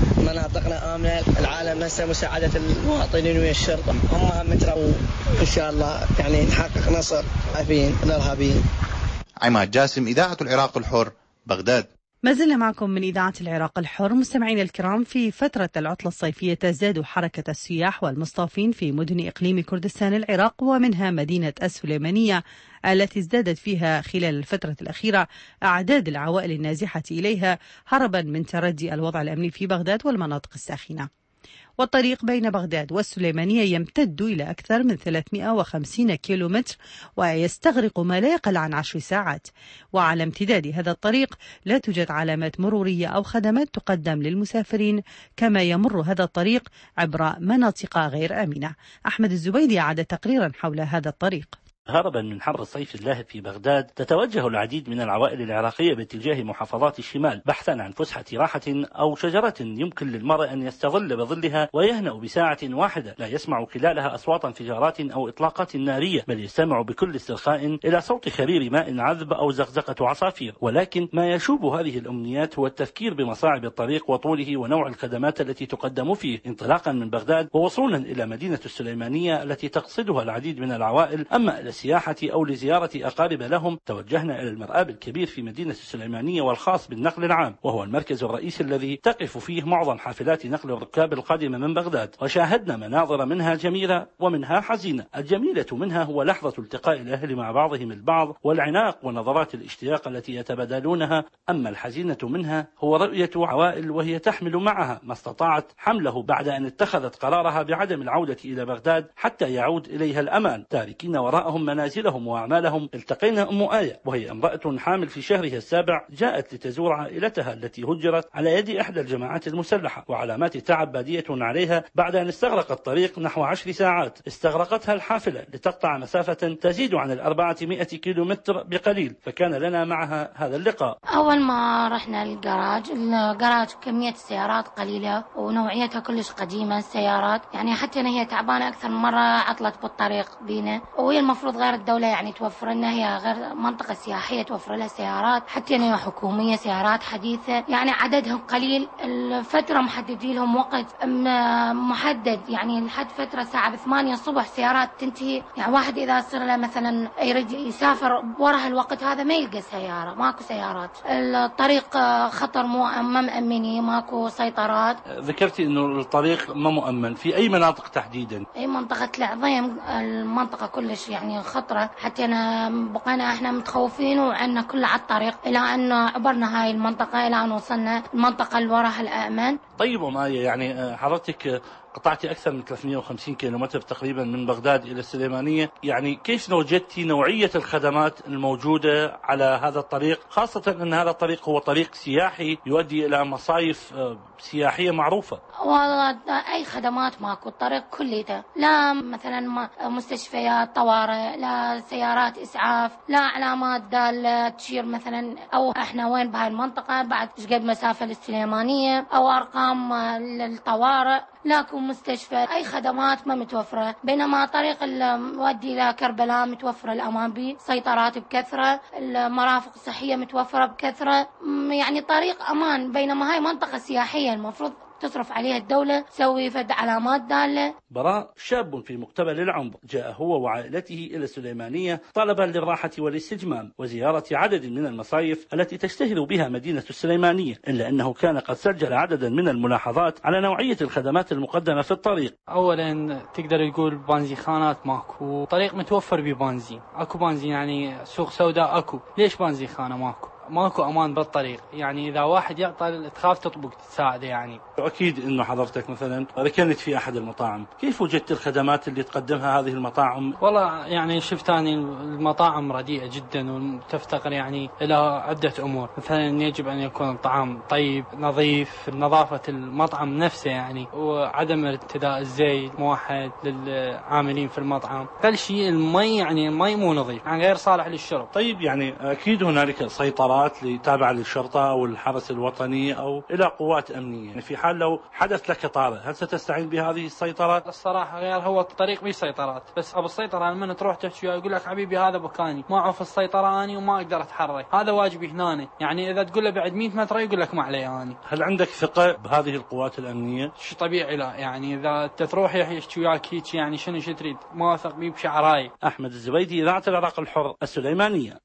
مناطقنا امنه. العالم هسه مساعده المواطنين ويا الشرطه هم هم متروا ان شاء الله يعني نحقق نصر عارفين الارهابيين. عماد جاسم، إذاعة العراق الحر، بغداد. ما زلنا معكم من إذاعة العراق الحر. مستمعين الكرام، في فترة العطلة الصيفية تزداد حركة السياح والمصطافين في مدن إقليم كردستان العراق، ومنها مدينة السليمانية التي ازدادت فيها خلال الفترة الأخيرة أعداد العوائل النازحة إليها هربا من تردي الوضع الأمني في بغداد والمناطق الساخنة. والطريق بين بغداد والسليمانية يمتد إلى أكثر من ثلاثمئة وخمسين كيلومتر ويستغرق ما لا يقل عن عشر ساعات. وعلى امتداد هذا الطريق لا توجد علامات مرورية أو خدمات تقدم للمسافرين، كما يمر هذا الطريق عبر مناطق غير آمنة. أحمد الزبيدي أعد تقريرا حول هذا الطريق. هربا من حر الصيف اللاهب في بغداد، تتوجه العديد من العوائل العراقية باتجاه محافظات الشمال بحثا عن فسحة راحة أو شجرة يمكن للمرء أن يستظل بظلها ويهنأ بساعة واحدة لا يسمع خلالها أصوات انفجارات أو إطلاقات نارية، بل يستمع بكل استرخاء إلى صوت خرير ماء عذب أو زقزقة عصافير. ولكن ما يشوب هذه الأمنيات هو التفكير بمصاعب الطريق وطوله ونوع الخدمات التي تقدم فيه، انطلاقا من بغداد ووصولا إلى مدينة السليمانية التي تقصدها العديد من العوائل. أما السياحة أو لزيارة أقارب لهم، توجهنا إلى المرآب الكبير في مدينة السليمانية والخاص بالنقل العام، وهو المركز الرئيسي الذي تقف فيه معظم حافلات نقل الركاب القادمة من بغداد. وشاهدنا مناظر منها جميلة ومنها حزينة. الجميلة منها هو لحظة التقاء الأهل مع بعضهم البعض والعناق ونظرات الاشتياق التي يتبادلونها. أما الحزينة منها هو رؤية عوائل وهي تحمل معها ما استطاعت حمله بعد أن اتخذت قرارها بعدم العودة إلى بغداد حتى يعود إليها الأمان، تاركين وراءهم منازلهم وأعمالهم. التقينا أم آية وهي امرأة حامل في شهرها السابع، جاءت لتزور عائلتها التي هجرت على يد إحدى الجماعات المسلحة، وعلامات تعب بادية عليها بعد أن استغرق الطريق نحو عشر ساعات استغرقتها الحافلة لتقطع مسافة تزيد عن الأربعمائة كيلو متر بقليل. فكان لنا معها هذا اللقاء. أول ما رحنا الجراج، الجراج كمية السيارات قليلة ونوعيتها كلش قديمة السيارات، يعني حتى هي تعبانة أكثر من مرة عطلت بالطريق بينا، وهي المفروض غير الدولة يعني توفر لنا، هي غير منطقة سياحية توفر لها سيارات حتى هي حكومية سيارات حديثة، يعني عددهم قليل. الفترة محددين لهم وقت محدد، يعني لحد فترة الساعة ثمانية الصبح سيارات تنتهي، يعني واحد إذا صار له مثلا يريد يسافر ورا هالوقت هذا ما يلقى سيارة، ماكو سيارات. الطريق خطر، مو ما مأمني، ماكو سيطرات. ذكرتي إنه الطريق ما مؤمن، في أي مناطق تحديدا؟ أي منطقة العظيم، المنطقة كلش يعني خطرة، حتى أنا بقينا إحنا متخوفين وعنا كل على الطريق إلى أن عبرنا هاي المنطقة إلى أن وصلنا المنطقة اللي وراها الأمن. طيب أم آية، يعني حضرتك قطعتي أكثر من ثلاثمائة وخمسين كيلومتر تقريبا من بغداد إلى السليمانية، يعني كيف وجدتي نوعية الخدمات الموجودة على هذا الطريق، خاصة أن هذا الطريق هو طريق سياحي يؤدي إلى مصايف سياحية معروفة؟ والله أي خدمات ماكو، الطريق كليته، لا مثلا مستشفيات طوارئ، لا سيارات إسعاف، لا علامات دالة تشير مثلا أو إحنا وين بهاي المنطقة، بعد إيش قد مسافة للسليمانية أو أرقام للطوارئ، لاكو مستشفى. أي خدمات ما متوفرة، بينما طريق المؤدي إلى كربلاء متوفرة الأمان به، سيطرات بكثرة، المرافق الصحية متوفرة بكثرة، يعني طريق أمان. بينما هاي منطقة سياحية المفروض تصرف عليها الدولة، تسوي فد علامات دالة. براء، شاب في مقتبل العمر، جاء هو وعائلته إلى السليمانية طلبا للراحة والاستجمام وزيارة عدد من المصايف التي تشتهر بها مدينة السليمانية، إلا أنه كان قد سجل عددا من الملاحظات على نوعية الخدمات المقدمة في الطريق. أولا تقدر تقول بنزينخانات ماكو، طريق متوفر ببنزين، أكو بنزين يعني سوق سوداء أكو، ليش بنزينخانة ماكو؟ ماكو امان بالطريق، يعني اذا واحد يعطل تخاف تطبق تساعده يعني. واكيد انه حضرتك مثلا ركنت في احد المطاعم، كيف وجدت الخدمات اللي تقدمها هذه المطاعم؟ والله يعني شفت اني المطاعم رديئه جدا وتفتقر يعني الى عده امور، مثلا يجب ان يكون الطعام طيب نظيف، نظافه المطعم نفسه يعني، وعدم ارتداء الزيت موحد للعاملين في المطعم. اقل شيء المي، يعني المي مو نظيف، يعني غير صالح للشرب. طيب يعني اكيد هنالك سيطرات تابعه للشرطه او الحرس الوطني او الى قوات امنيه، يعني في حال لو حدث لك طارئ هل ستستعين بهذه السيطرات؟ الصراحه غير هو الطريق فيه سيطرات، بس ابو السيطره لما تروح تحكي يقول لك حبيبي هذا مكاني، ما اعرف السيطره اني وما اقدر اتحرك، هذا واجبي هنا. يعني اذا تقول له بعد مئة متر يقول لك ما علي اني. هل عندك ثقه بهذه القوات الامنيه؟ شيء طبيعي لا، يعني اذا انت تروح يحكي وياك هيك يعني شنو شو تريد؟ ما واثق بيه بشعراي. احمد الزبيدي، اذاعه العراق الحر، السليمانيه.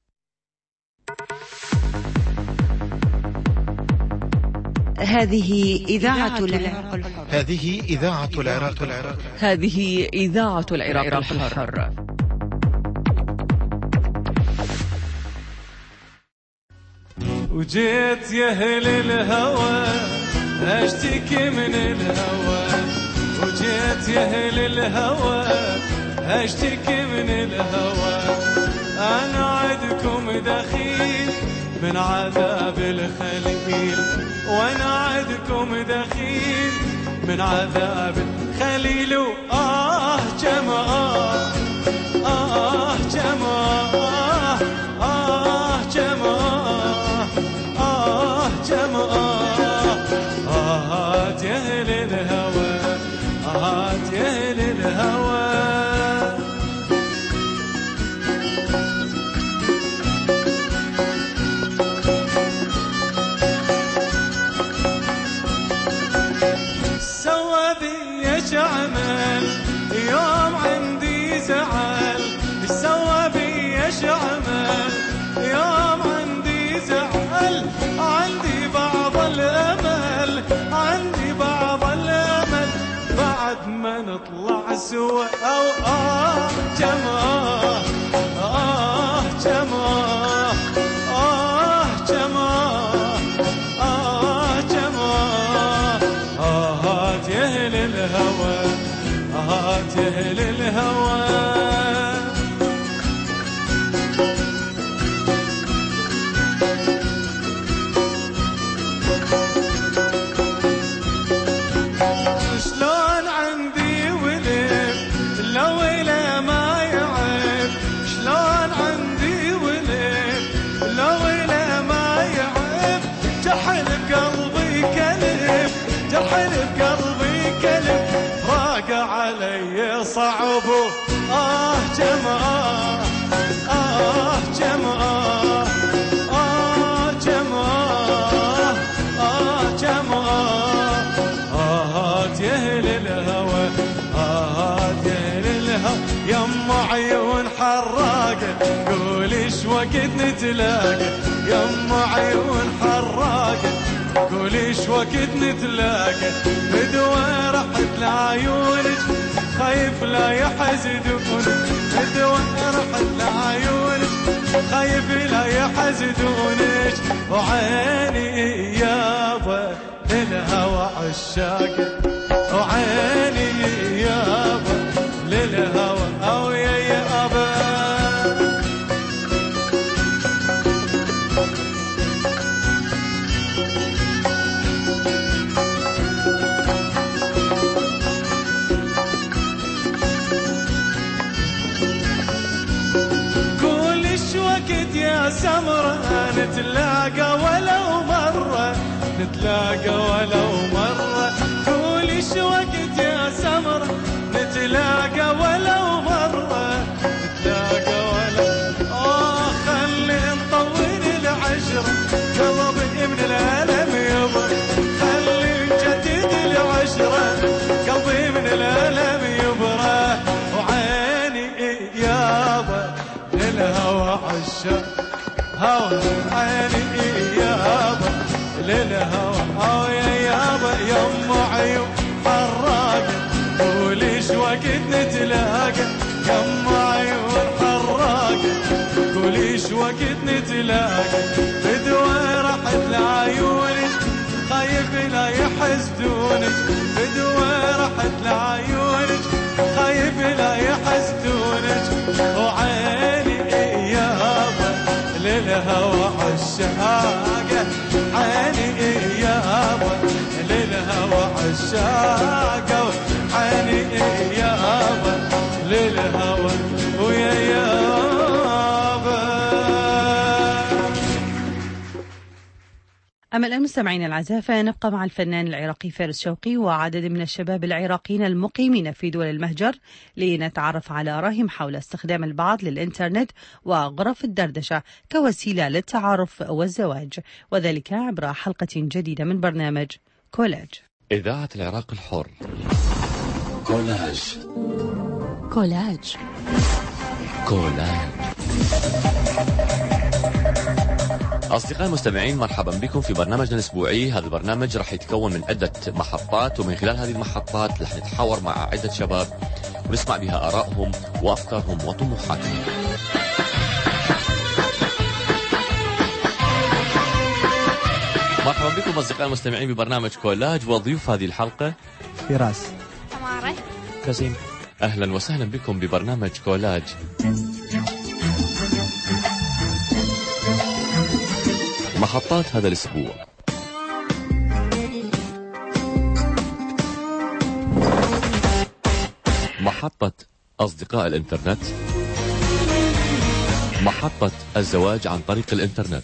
هذه إذاعة العراق الحر. هذه إذاعة العراق الحر. هذه إذاعة العراق الحر. وجيت يا أهل الهوى أشتكي من الهوى، وجيت يا أهل الهوى أشتكي من الهوى، أنا عدكم دخيل من عذاب الخليل، وانا عدكم دخيل من عذاب الخليل. آه جماعة آه جماعة آه جماعة آه جماعة آه يا أهل الهوى آه يا أهل الهوى. يوم عندي زعل سوى بي شعمل، يوم عندي زعل عندي بعض الأمل، عندي بعض الأمل بعد ما نطلع سوا. أو آه جماعة آه جماعة آه جماعة آه جماعة آه يا أهل الهوى هات أهل الهوى. شلون عندي ولد لو إلى ما يعب، شلون عندي ولد لو إلى ما يعب، جحل قلبي كلب، جحل قلبي كلب راق علي صعب. آه جماعة آه جماعة آه جماعة آه جماعة آه يا أهل الهوى آه يا أهل الهوى. يم عيون حراقة قول إيش وقت نتلاقى، يم عيون حراقة قول إيش وقت نتلاقى، بدوى رحت لعيونك خايف لا يحزدونك، بدوى رحت لعيونك خايف لا يحزدونك، وعيني يابا للهوى عشاق، وعيني يابا للهوى أو يا يابا. يا سمرة نتلاقى ولو مرة، نتلاقى ولو مرة، قولي شو وقت يا سمرة نتلاقى ولو مرة، نتلاقى ولو. آه خلي نطول العشرة قلبي من الألم يبرى، خلي نجدد العشرة قلبي من الألم يبرى، وعيني يابا للهوى عشاق، هوى عيني يابا للهوى أو يا يابا. يم عيون حراقة قوليش وقت نتلاقى، يم عيون حراقة قوليش وقت نتلاقى، بدو يحسدونك بدوى رحت لعيونك خايف لا يحسدونك وعيني يابا للهوى عشاقة عيني يابا للهوى عشاقة عيني يابا للهوى ويا يابا. أما الآن مستمعين الأعزاء فنبقى مع الفنان العراقي فارس شوقي وعدد من الشباب العراقيين المقيمين في دول المهجر لنتعرف على آرائهم حول استخدام البعض للإنترنت وغرف الدردشة كوسيلة للتعارف والزواج، وذلك عبر حلقة جديدة من برنامج كولاج. إذاعة العراق الحر. كولاج. كولاج. كولاج. أصدقائي المستمعين، مرحبا بكم في برنامجنا الأسبوعي. هذا البرنامج راح يتكون من عدة محطات، ومن خلال هذه المحطات راح نتحاور مع عدة شباب ونسمع بها آرائهم وأفكارهم وطموحاتهم. مرحبا بكم أصدقائي المستمعين ببرنامج كولاج، وضيوف هذه الحلقة فراس، تمارة، كسيم. أهلا وسهلا بكم ببرنامج كولاج. محطات هذا الأسبوع: محطة أصدقاء الإنترنت، محطة الزواج عن طريق الإنترنت،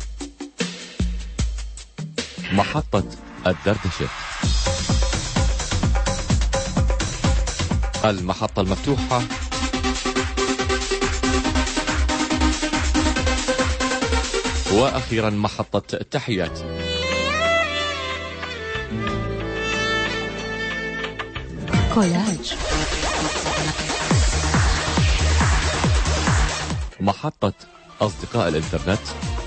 محطة الدردشة، المحطة المفتوحة، وأخيرا محطة التحيات. كولاج. محطة أصدقاء الإنترنت،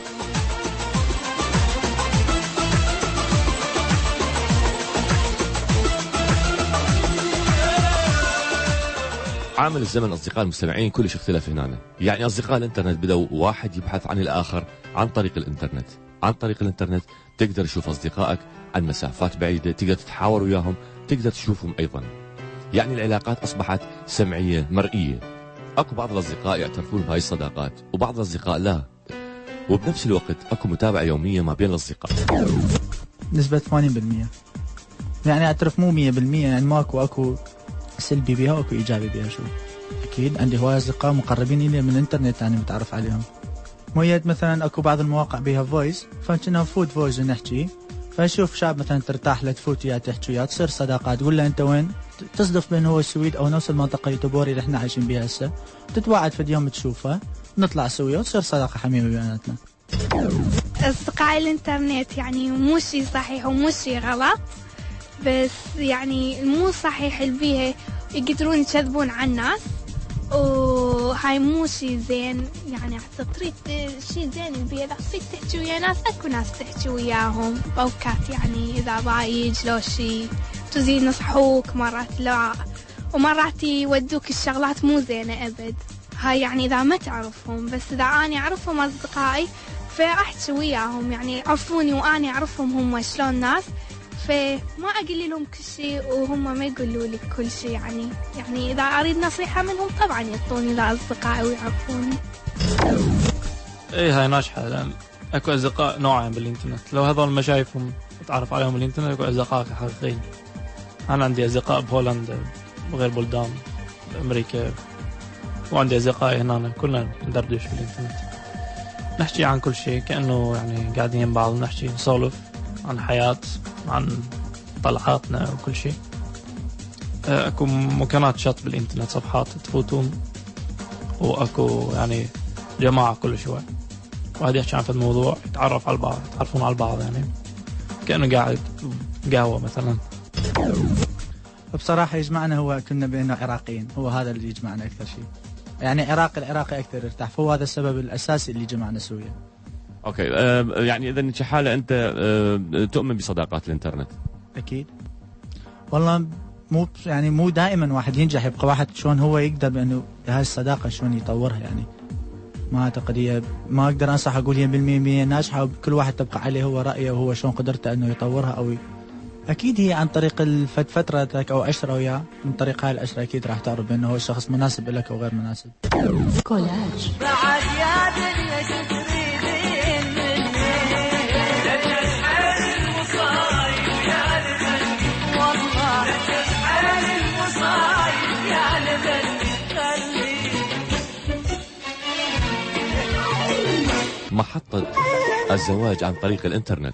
عامل الزمن أصدقاء المستمعين كلش اختلف هنا. يعني أصدقاء الإنترنت بدأوا واحد يبحث عن الآخر عن طريق الإنترنت. عن طريق الإنترنت تقدر تشوف أصدقائك عن مسافات بعيدة، تقدر تتحاور وياهم، تقدر تشوفهم أيضا. يعني العلاقات أصبحت سمعية مرئية. أكو بعض الأصدقاء يعترفون بهاي الصداقات وبعض الأصدقاء لا، وبنفس الوقت أكو متابعة يومية ما بين الأصدقاء. نسبة ثمانين بالمئة، يعني أعترف مو مية بالمئة، يعني ماكو أكو سلبي بها واكو ايجابي بها. شو اكيد عندي هواي اصدقاء مقربين الي من الانترنت، يعني متعرف عليهم. مؤيد مثلا اكو بعض المواقع بها فويس، فكنا نفوت فويس ونحكي، فاشوف شاب مثلا ترتاح له تفوت وياه تحكي وياه، تصير صداقات. تقول له انت وين، تصدف بين هو السويد او نفس المنطقه يوتيوبوري اللي احنا عايشين بها هسه، تتوعد في اليوم تشوفه، نطلع سويا وتصير صداقه حميمه بيناتنا. أصدقاء الإنترنت يعني مو شيء صحيح ومو شيء غلط، بس يعني مو صحيح اللي بيها يقدرون يكذبون على الناس، وهاي مو شيء زين. يعني حتى تريد شيء زين اللي بيها، إذا تريد تحكي ويا ناس أكو ناس تحكي وياهم بوكات، يعني إذا بايج لو شيء تزي ينصحوك، مرات لا، ومرات يودوك الشغلات مو زينة أبد. هاي يعني إذا ما تعرفهم، بس إذا أنا أعرفهم أصدقائي فأحكي وياهم، يعني يعرفوني وأنا أعرفهم هم شلون ناس، فما أقول لهم كل شيء وهم ما يقولوا لي كل شيء. يعني يعني إذا أريد نصيحة منهم طبعا يعطوني لأصدقائي ويعرفوني. إيه هاي ناجحة، لأن أكو أصدقاء نوعين بالإنترنت، لو هذول ما شايفهم تعرف عليهم بالإنترنت أكو أصدقاء حقيقيين. أنا عندي أصدقاء بهولندا بغير بلدان بأمريكا، وعندي أصدقاء هنا، كلنا ندردش بالإنترنت، نحكي عن كل شيء كأنه يعني قاعدين بعض، نحكي نسولف عن حياة، عن طلعاتنا وكل شيء. اكو مكانات شط بالإنترنت، صفحات تفوتون واكو يعني جماعة كل شوي واحد يحكي عن في الموضوع، يتعرف على البعض، يتعرفون على البعض، يعني كأنه قاعد قهوة مثلا. بصراحة يجمعنا هو كنا بأنه عراقيين، هو هذا اللي يجمعنا أكثر شيء. يعني عراقي العراقي أكثر ارتاح، فهو هذا السبب الأساسي اللي جمعنا سويا. اوكي، أه يعني اذا انت حاله انت أه تؤمن بصداقات الانترنت؟ اكيد والله، مو يعني مو دائما واحد ينجح، يبقى واحد شلون هو يقدر بانه هاي الصداقه شلون يطورها. يعني ما اعتقد هي، ما اقدر انصح اقول هي بالمية ناجحه، وكل واحد تبقى عليه هو رايه وهو شلون قدرته انه يطورها او اكيد هي عن طريق فترتك او عشره وياه، من طريق هاي العشره اكيد راح تعرف بانه هو الشخص مناسب لك او غير مناسب. كولاج بعد يا دنيا شو تريدين مني تسحر المصايب يا لبني والله تسحر المصايب يا لبني خلي. محطة الزواج عن طريق الإنترنت.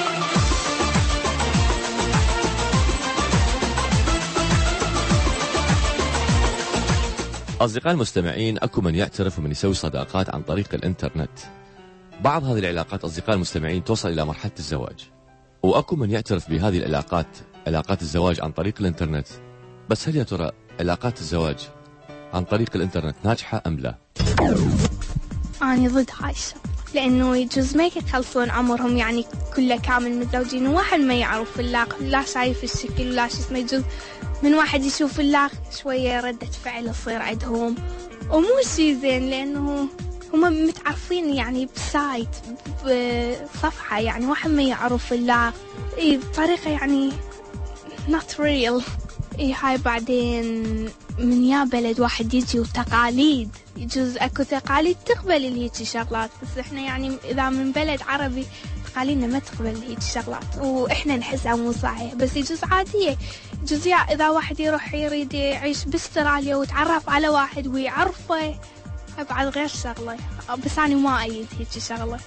أصدقائي المستمعين، أكو من يعترف ومن يسوي صداقات عن طريق الإنترنت. بعض هذه العلاقات أصدقائي المستمعين توصل إلى مرحلة الزواج، وأكو من يعترف بهذه العلاقات علاقات الزواج عن طريق الإنترنت. بس هل يا ترى علاقات الزواج عن طريق الإنترنت ناجحة أم لا؟ أنا ضد هاي الشغلة، لأنه يجوز ما يخلصون عمرهم يعني كله كامل متزوجين، وواحد ما يعرف اللاخ، لا شايف الشكل ولا شو اسمه، يجوز من واحد يشوف اللاخ شوية ردة فعل تصير عندهم ومو شي زين، لأنه هم متعرفين يعني بسايت بصفحة، يعني واحد ما يعرف اللاخ إيه بطريقة يعني not real. إيه هاي بعدين من يا بلد واحد يجي وتقاليد، يجوز اكو تقاليد تقبل هيجي شغلات، بس احنا يعني اذا من بلد عربي تقاليدنا ما تقبل هيجي شغلات واحنا نحسها مو صحيح، بس يجوز عادية. يجوز اذا واحد يروح يريد يعيش باستراليا ويتعرف على واحد ويعرفه بعد غير شغلة، بس انا ما ايد هيجي شغلة.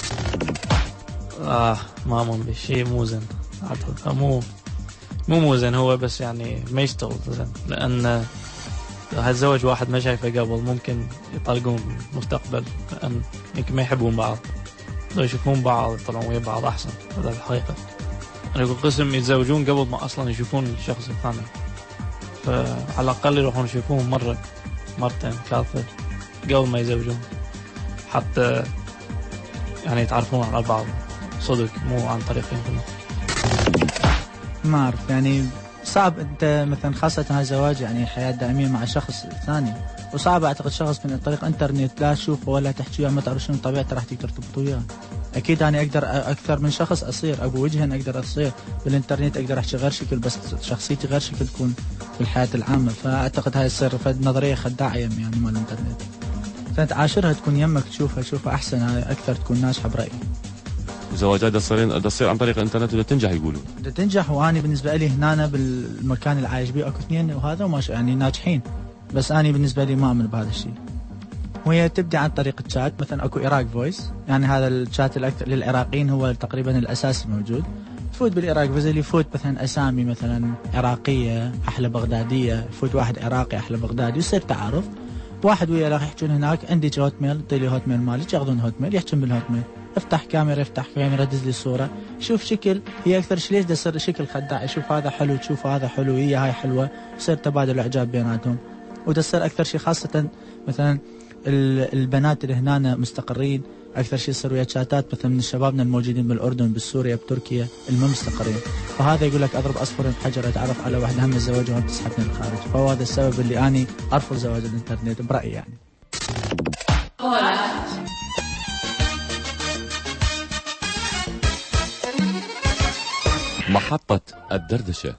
اه ما مم بشيء مو زين، مو مو مو زين هو، بس يعني ما يشتغل زين، لأن هالزوج واحد ما شايفه قبل ممكن يطلقون مستقبل، لأن يمكن ما يحبون بعض، لو يشوفون بعض يطلعون ويا بعض أحسن. هذا الحقيقة. أنا أقول قسم يتزوجون قبل ما أصلا يشوفون الشخص الثاني، فعلى الأقل يروحون يشوفون مرة مرتين ثلاثة قبل ما يزوجون، حتى يعني يتعرفون على بعض صدق، مو عن طريق الإنترنت. ما أعرف يعني صعب أنت مثلا خاصة هالزواج يعني حياة دائمية مع شخص ثاني، وصعب أعتقد شخص من طريق إنترنت لا تشوفه ولا تحكي وياه ما تعرف شنو طبيعته راح تقدر ترتبط وياه. أكيد أنا أقدر أكثر من شخص أصير أبو وجهن، أقدر أصير بالإنترنت، أقدر أحكي غير شكل بس شخصيتي غير شكل تكون بالحياة العامة. فأعتقد هاي تصير فد نظرية خداعة يعني مال الإنترنت، فتعاشرها تكون يمك تشوفها تشوفها أحسن، هاي أكثر تكون ناجحة برأيي. زواجات تصير تصير عن طريق الانترنت ولا تنجح يقولوا؟ بدها تنجح، واني بالنسبه لي هنا بالمكان اللي عايش بيه اكو اثنين وهذا وما يعني ناجحين، بس اني بالنسبه لي ما اؤمن بهذا الشيء. وهي تبدا عن طريق الشات، مثلا اكو عراق فويس، يعني هذا الشات الاكثر للعراقيين هو تقريبا الاساسي موجود. تفوت بالعراق فويس اللي يفوت مثلا اسامي مثلا عراقيه احلى بغداديه، يفوت واحد عراقي احلى بغدادي، يصير تعارف. واحد ويا راح يحجون هناك عندي هوت ميل، اعطي لي هوت ميل مالك، ياخذون هوت ميل يحجون بالهوت ميل، افتح كاميرا افتح كاميرا دز لي الصوره، شوف شكل هي اكثر شيء ليش تصير شكل خداع، شوف هذا حلو تشوف هذا حلو هي هاي حلوه، يصير تبادل اعجاب بيناتهم. وتصير اكثر شيء خاصه مثلا البنات اللي هنا مستقرين اكثر شيء يصير ويا شاتات مثلا من شبابنا الموجودين بالاردن بالسوريا بتركيا الما مستقرين، فهذا يقول لك اضرب عصفور بحجر، اتعرف على واحده هم الزواج وهم تسحبني للخارج. فهو هذا السبب اللي اني ارفض زواج الانترنت برايي يعني. محطة الدردشة.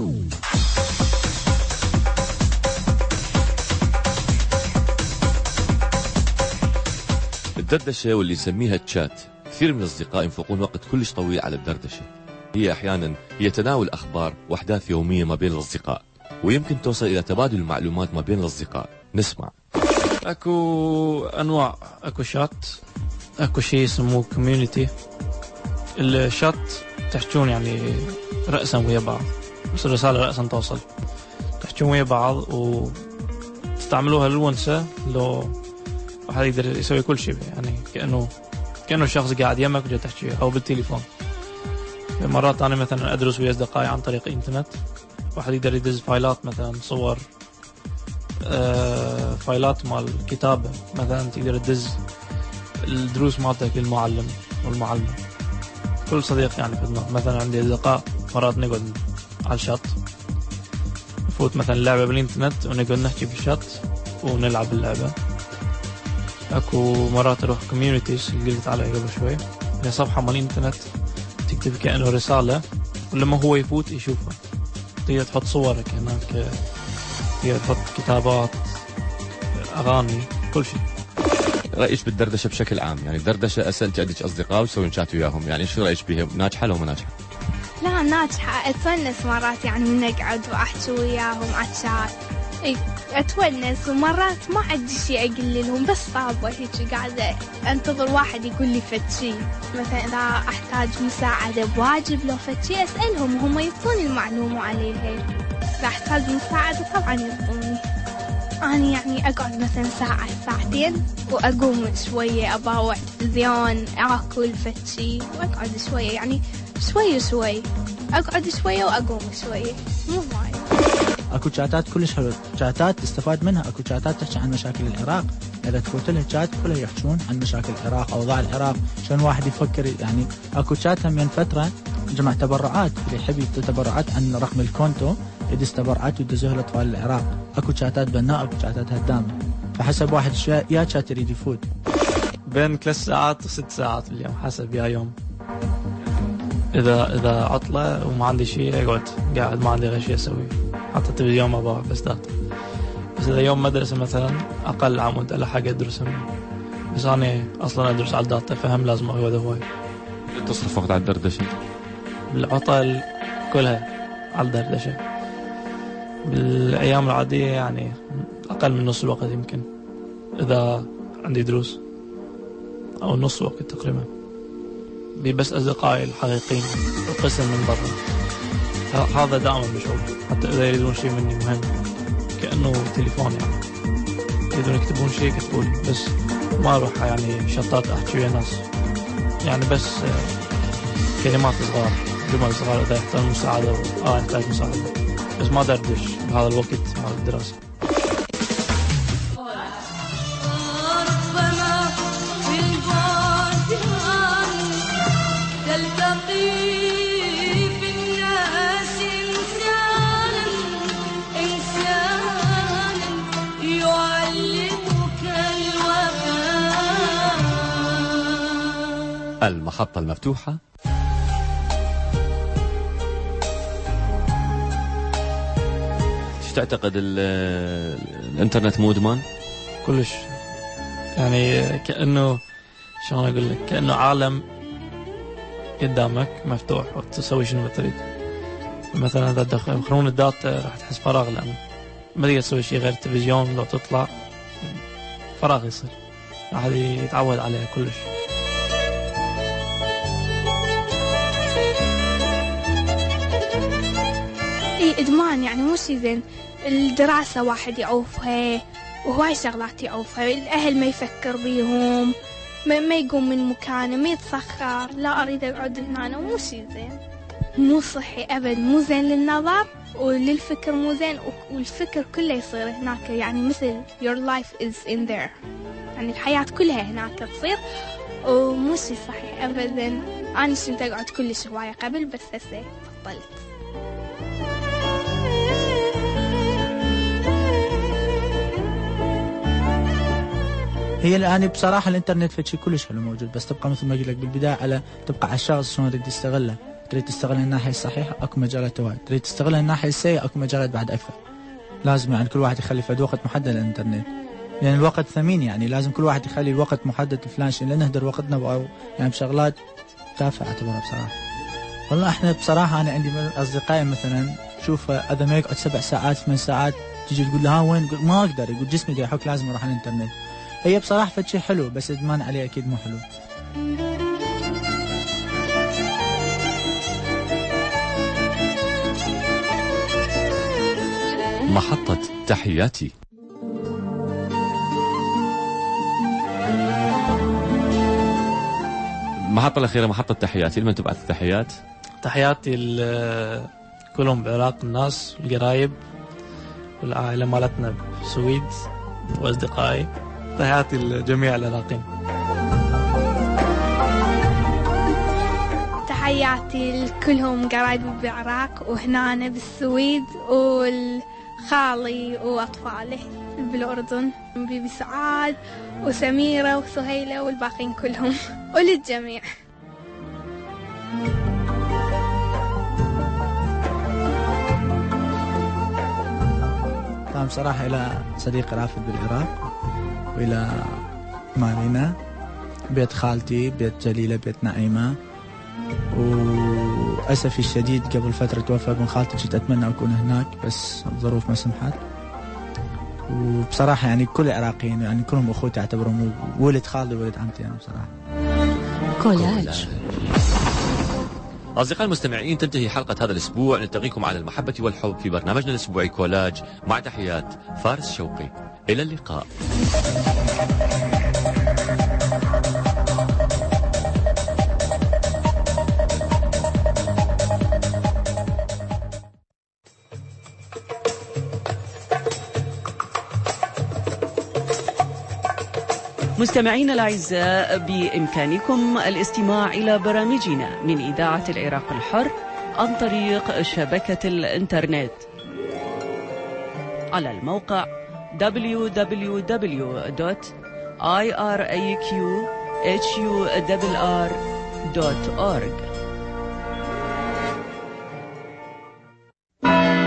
الدردشة واللي يسميها الشات، كثير من الأصدقاء ينفقون وقت كلش طويل على الدردشة. هي أحيانا هي تناول أخبار وأحداث يومية ما بين الأصدقاء، ويمكن توصل إلى تبادل المعلومات ما بين الأصدقاء. نسمع. اكو انواع، اكو شات، اكو شيء يسموه كوميونيتي. الشات تحجون يعني رأسا ويا بعض، بس الرسالة رأسا توصل، تحجون ويا بعض وتستعملوها للونسة، لو واحد يقدر يسوي كل شيء يعني كأنه كأنه شخص قاعد يمك وجا تحكي أو بالتليفون. مرات أنا مثلا أدرس ويا أصدقائي عن طريق الإنترنت، واحد يقدر يدز فايلات مثلا صور، آه فايلات مال كتابة مثلا، تقدر تدز الدروس مالتك للمعلم والمعلمة. كل صديق يعني في دماغ. مثلا عندي أصدقاء مرات نقعد على الشات، نفوت مثلا لعبة بالإنترنت ونقعد نحكي بالشات ونلعب اللعبة. أكو مرات أروح كوميونيتيز اللي قلت عليها قبل شوي، هي صفحة مال الإنترنت تكتب كأنه رسالة ولما هو يفوت يشوفها. تقدر تحط صورك هناك، تقدر تحط كتابات، أغاني، كل شيء. رأيش بالدردشة بشكل عام؟ يعني الدردشة أسأل أنت عندك أصدقاء وتسوين شات وياهم، يعني شو رأيش بها؟ ناجحة لو ما ناجحة؟ لا ناجحة، أتونس مرات يعني من أقعد وأحكي وياهم على الشات، أتونس، ومرات ما عندي شيء أقول لهم، بس صعبة هيك قاعدة أنتظر واحد يقول لي فد شيء. مثلا إذا أحتاج مساعدة بواجب لو فد شيء أسألهم وهم يعطوني المعلومة عليها. إذا أحتاج مساعدة طبعا يعطوني. أنا يعني أقعد مثلا ساعة ساعتين وأقوم شوية أباوع تلفزيون، أكل فد شيء وأقعد شوية، يعني شوي شوي أقعد شوية وأقوم شوية، مو وايد. اكو شاتات كلش حلوه، شاتات تستفاد منها. اكو شاتات تحكي عن مشاكل العراق، اذا تفوت لها شات كلها يحكون عن مشاكل العراق، اوضاع العراق، شلون واحد يفكر. يعني اكو شات من فتره جمع تبرعات، اللي يحب يدز تبرعات عن رقم الكونتو يدز تبرعات ويدزوها لاطفال العراق. اكو شاتات بناء، اكو شاتات هدامه، فحسب واحد يا شات يريد يفوت. بين ثلاث ساعات وست ساعات باليوم حسب يا يوم. اذا اذا عطله وما عندي شيء اقعد قاعد ما عندي غير شيء اسوي، حتى التلفزيون ما بروح بس داتا. بس اذا يوم مدرسه مثلا اقل عمود الحق ادرس، بس انا اصلا ادرس على الداتا، فهم لازم اقعد هواي. تصرف وقت على الدردشه؟ بالعطل كلها على الدردشه. بالايام العاديه يعني اقل من نص الوقت يمكن، اذا عندي دروس، او نص وقت تقريبا. بس أصدقائي الحقيقيين القسم من برا، هذا دائما بشوف. حتى إذا يريدون شيء مني مهم كأنه تليفون، يعني يريدون يكتبون شيء يكتبوا لي، بس ما أروح يعني شطات أحكي ويا ناس، يعني بس كلمات صغار، جمل صغار إذا يحتاج مساعدة وآه يحتاج مساعدة، بس ما دردش بهذا الوقت مع الدراسة. المحطة المفتوحة. ايش تعتقد الانترنت مدمن؟ كلش، يعني كأنه شلون اقول لك، كأنه عالم قدامك مفتوح وتسوي شنو تريد. مثلا اذا يدخلون الداتا راح تحس فراغ، لأن ما تقدر تسوي شيء غير التلفزيون. لو تطلع فراغ يصير، راح يتعود عليها كلش. اي ادمان، يعني مو شي زين. الدراسة واحد يعوفها وهواي شغلات يعوفها، الاهل ما يفكر بيهم، ما, ما يقوم من مكانه، ما يتسخر. لا اريد اقعد هنا، مو شي زين، مو صحي ابد، مو زين للنظر وللفكر، مو زين. والفكر كله يصير هناك، يعني مثل your life is in there، يعني الحياة كلها هناك تصير، ومو شي صحي ابدا. انا كنت اقعد كلش هواية قبل، بس هسه بطلت. هي الآن بصراحة الإنترنت فشي كلش حلو موجود، بس تبقى مثل ما قلت لك بالبداية على تبقى على الشخص شلون يريد يستغلها. تريد تستغلها الناحية الصحيحة أكو مجالات هواي، تريد تستغلها الناحية السيئة أكو مجالات بعد أكثر. لازم يعني كل واحد يخلي فد وقت محدد للإنترنت، لأن يعني الوقت ثمين، يعني لازم كل واحد يخلي الوقت محدد فلان شيء، لا نهدر وقتنا أو يعني بشغلات تافهة أعتبرها بصراحة. والله إحنا بصراحة أنا عندي أصدقائي مثلا شوف إذا ما يقعد سبع ساعات ثمان ساعات تيجي تقول له ها وين، ما أقدر، يقول جسمي يحك لازم أروح على الإنترنت. هي بصراحة فد شيء حلو، بس إدمان عليه أكيد مو حلو. محطة تحياتي. المحطة الأخيرة محطة تحياتي، لمن تبعث التحيات؟ تحياتي كلهم بعراق، الناس القرايب والعائلة مالتنا بالسويد وأصدقائي. تحياتي لجميع العراقيين. تحياتي لكلهم قرايبي بالعراق وهنا بالسويد، والخالي وأطفاله بالأردن، بيبي سعاد وسميرة وسهيلة والباقين كلهم، وللجميع. طبعا بصراحة إلى صديق رافد بالعراق، وإلى مارينا، بيت خالتي، بيت جليلة، بيت نعيمة. وأسفي الشديد قبل فترة توفى ابن خالتي، كنت أتمنى أكون هناك بس الظروف ما سمحت. وبصراحة يعني كل العراقيين يعني كلهم أخوتي أعتبرهم، ولد خالي وولد عمتي أنا بصراحة. كولاج. أصدقائي المستمعين، تنتهي حلقة هذا الأسبوع. نلتقيكم على المحبة والحب في برنامجنا الأسبوعي كولاج، مع تحيات فارس شوقي. إلى اللقاء. مستمعينا الأعزاء، بإمكانكم الاستماع إلى برامجنا من إذاعة العراق الحر عن طريق شبكة الإنترنت على الموقع دبليو دبليو دبليو دوت آي آر إيه كيو إتش يو آر آر دوت أورج.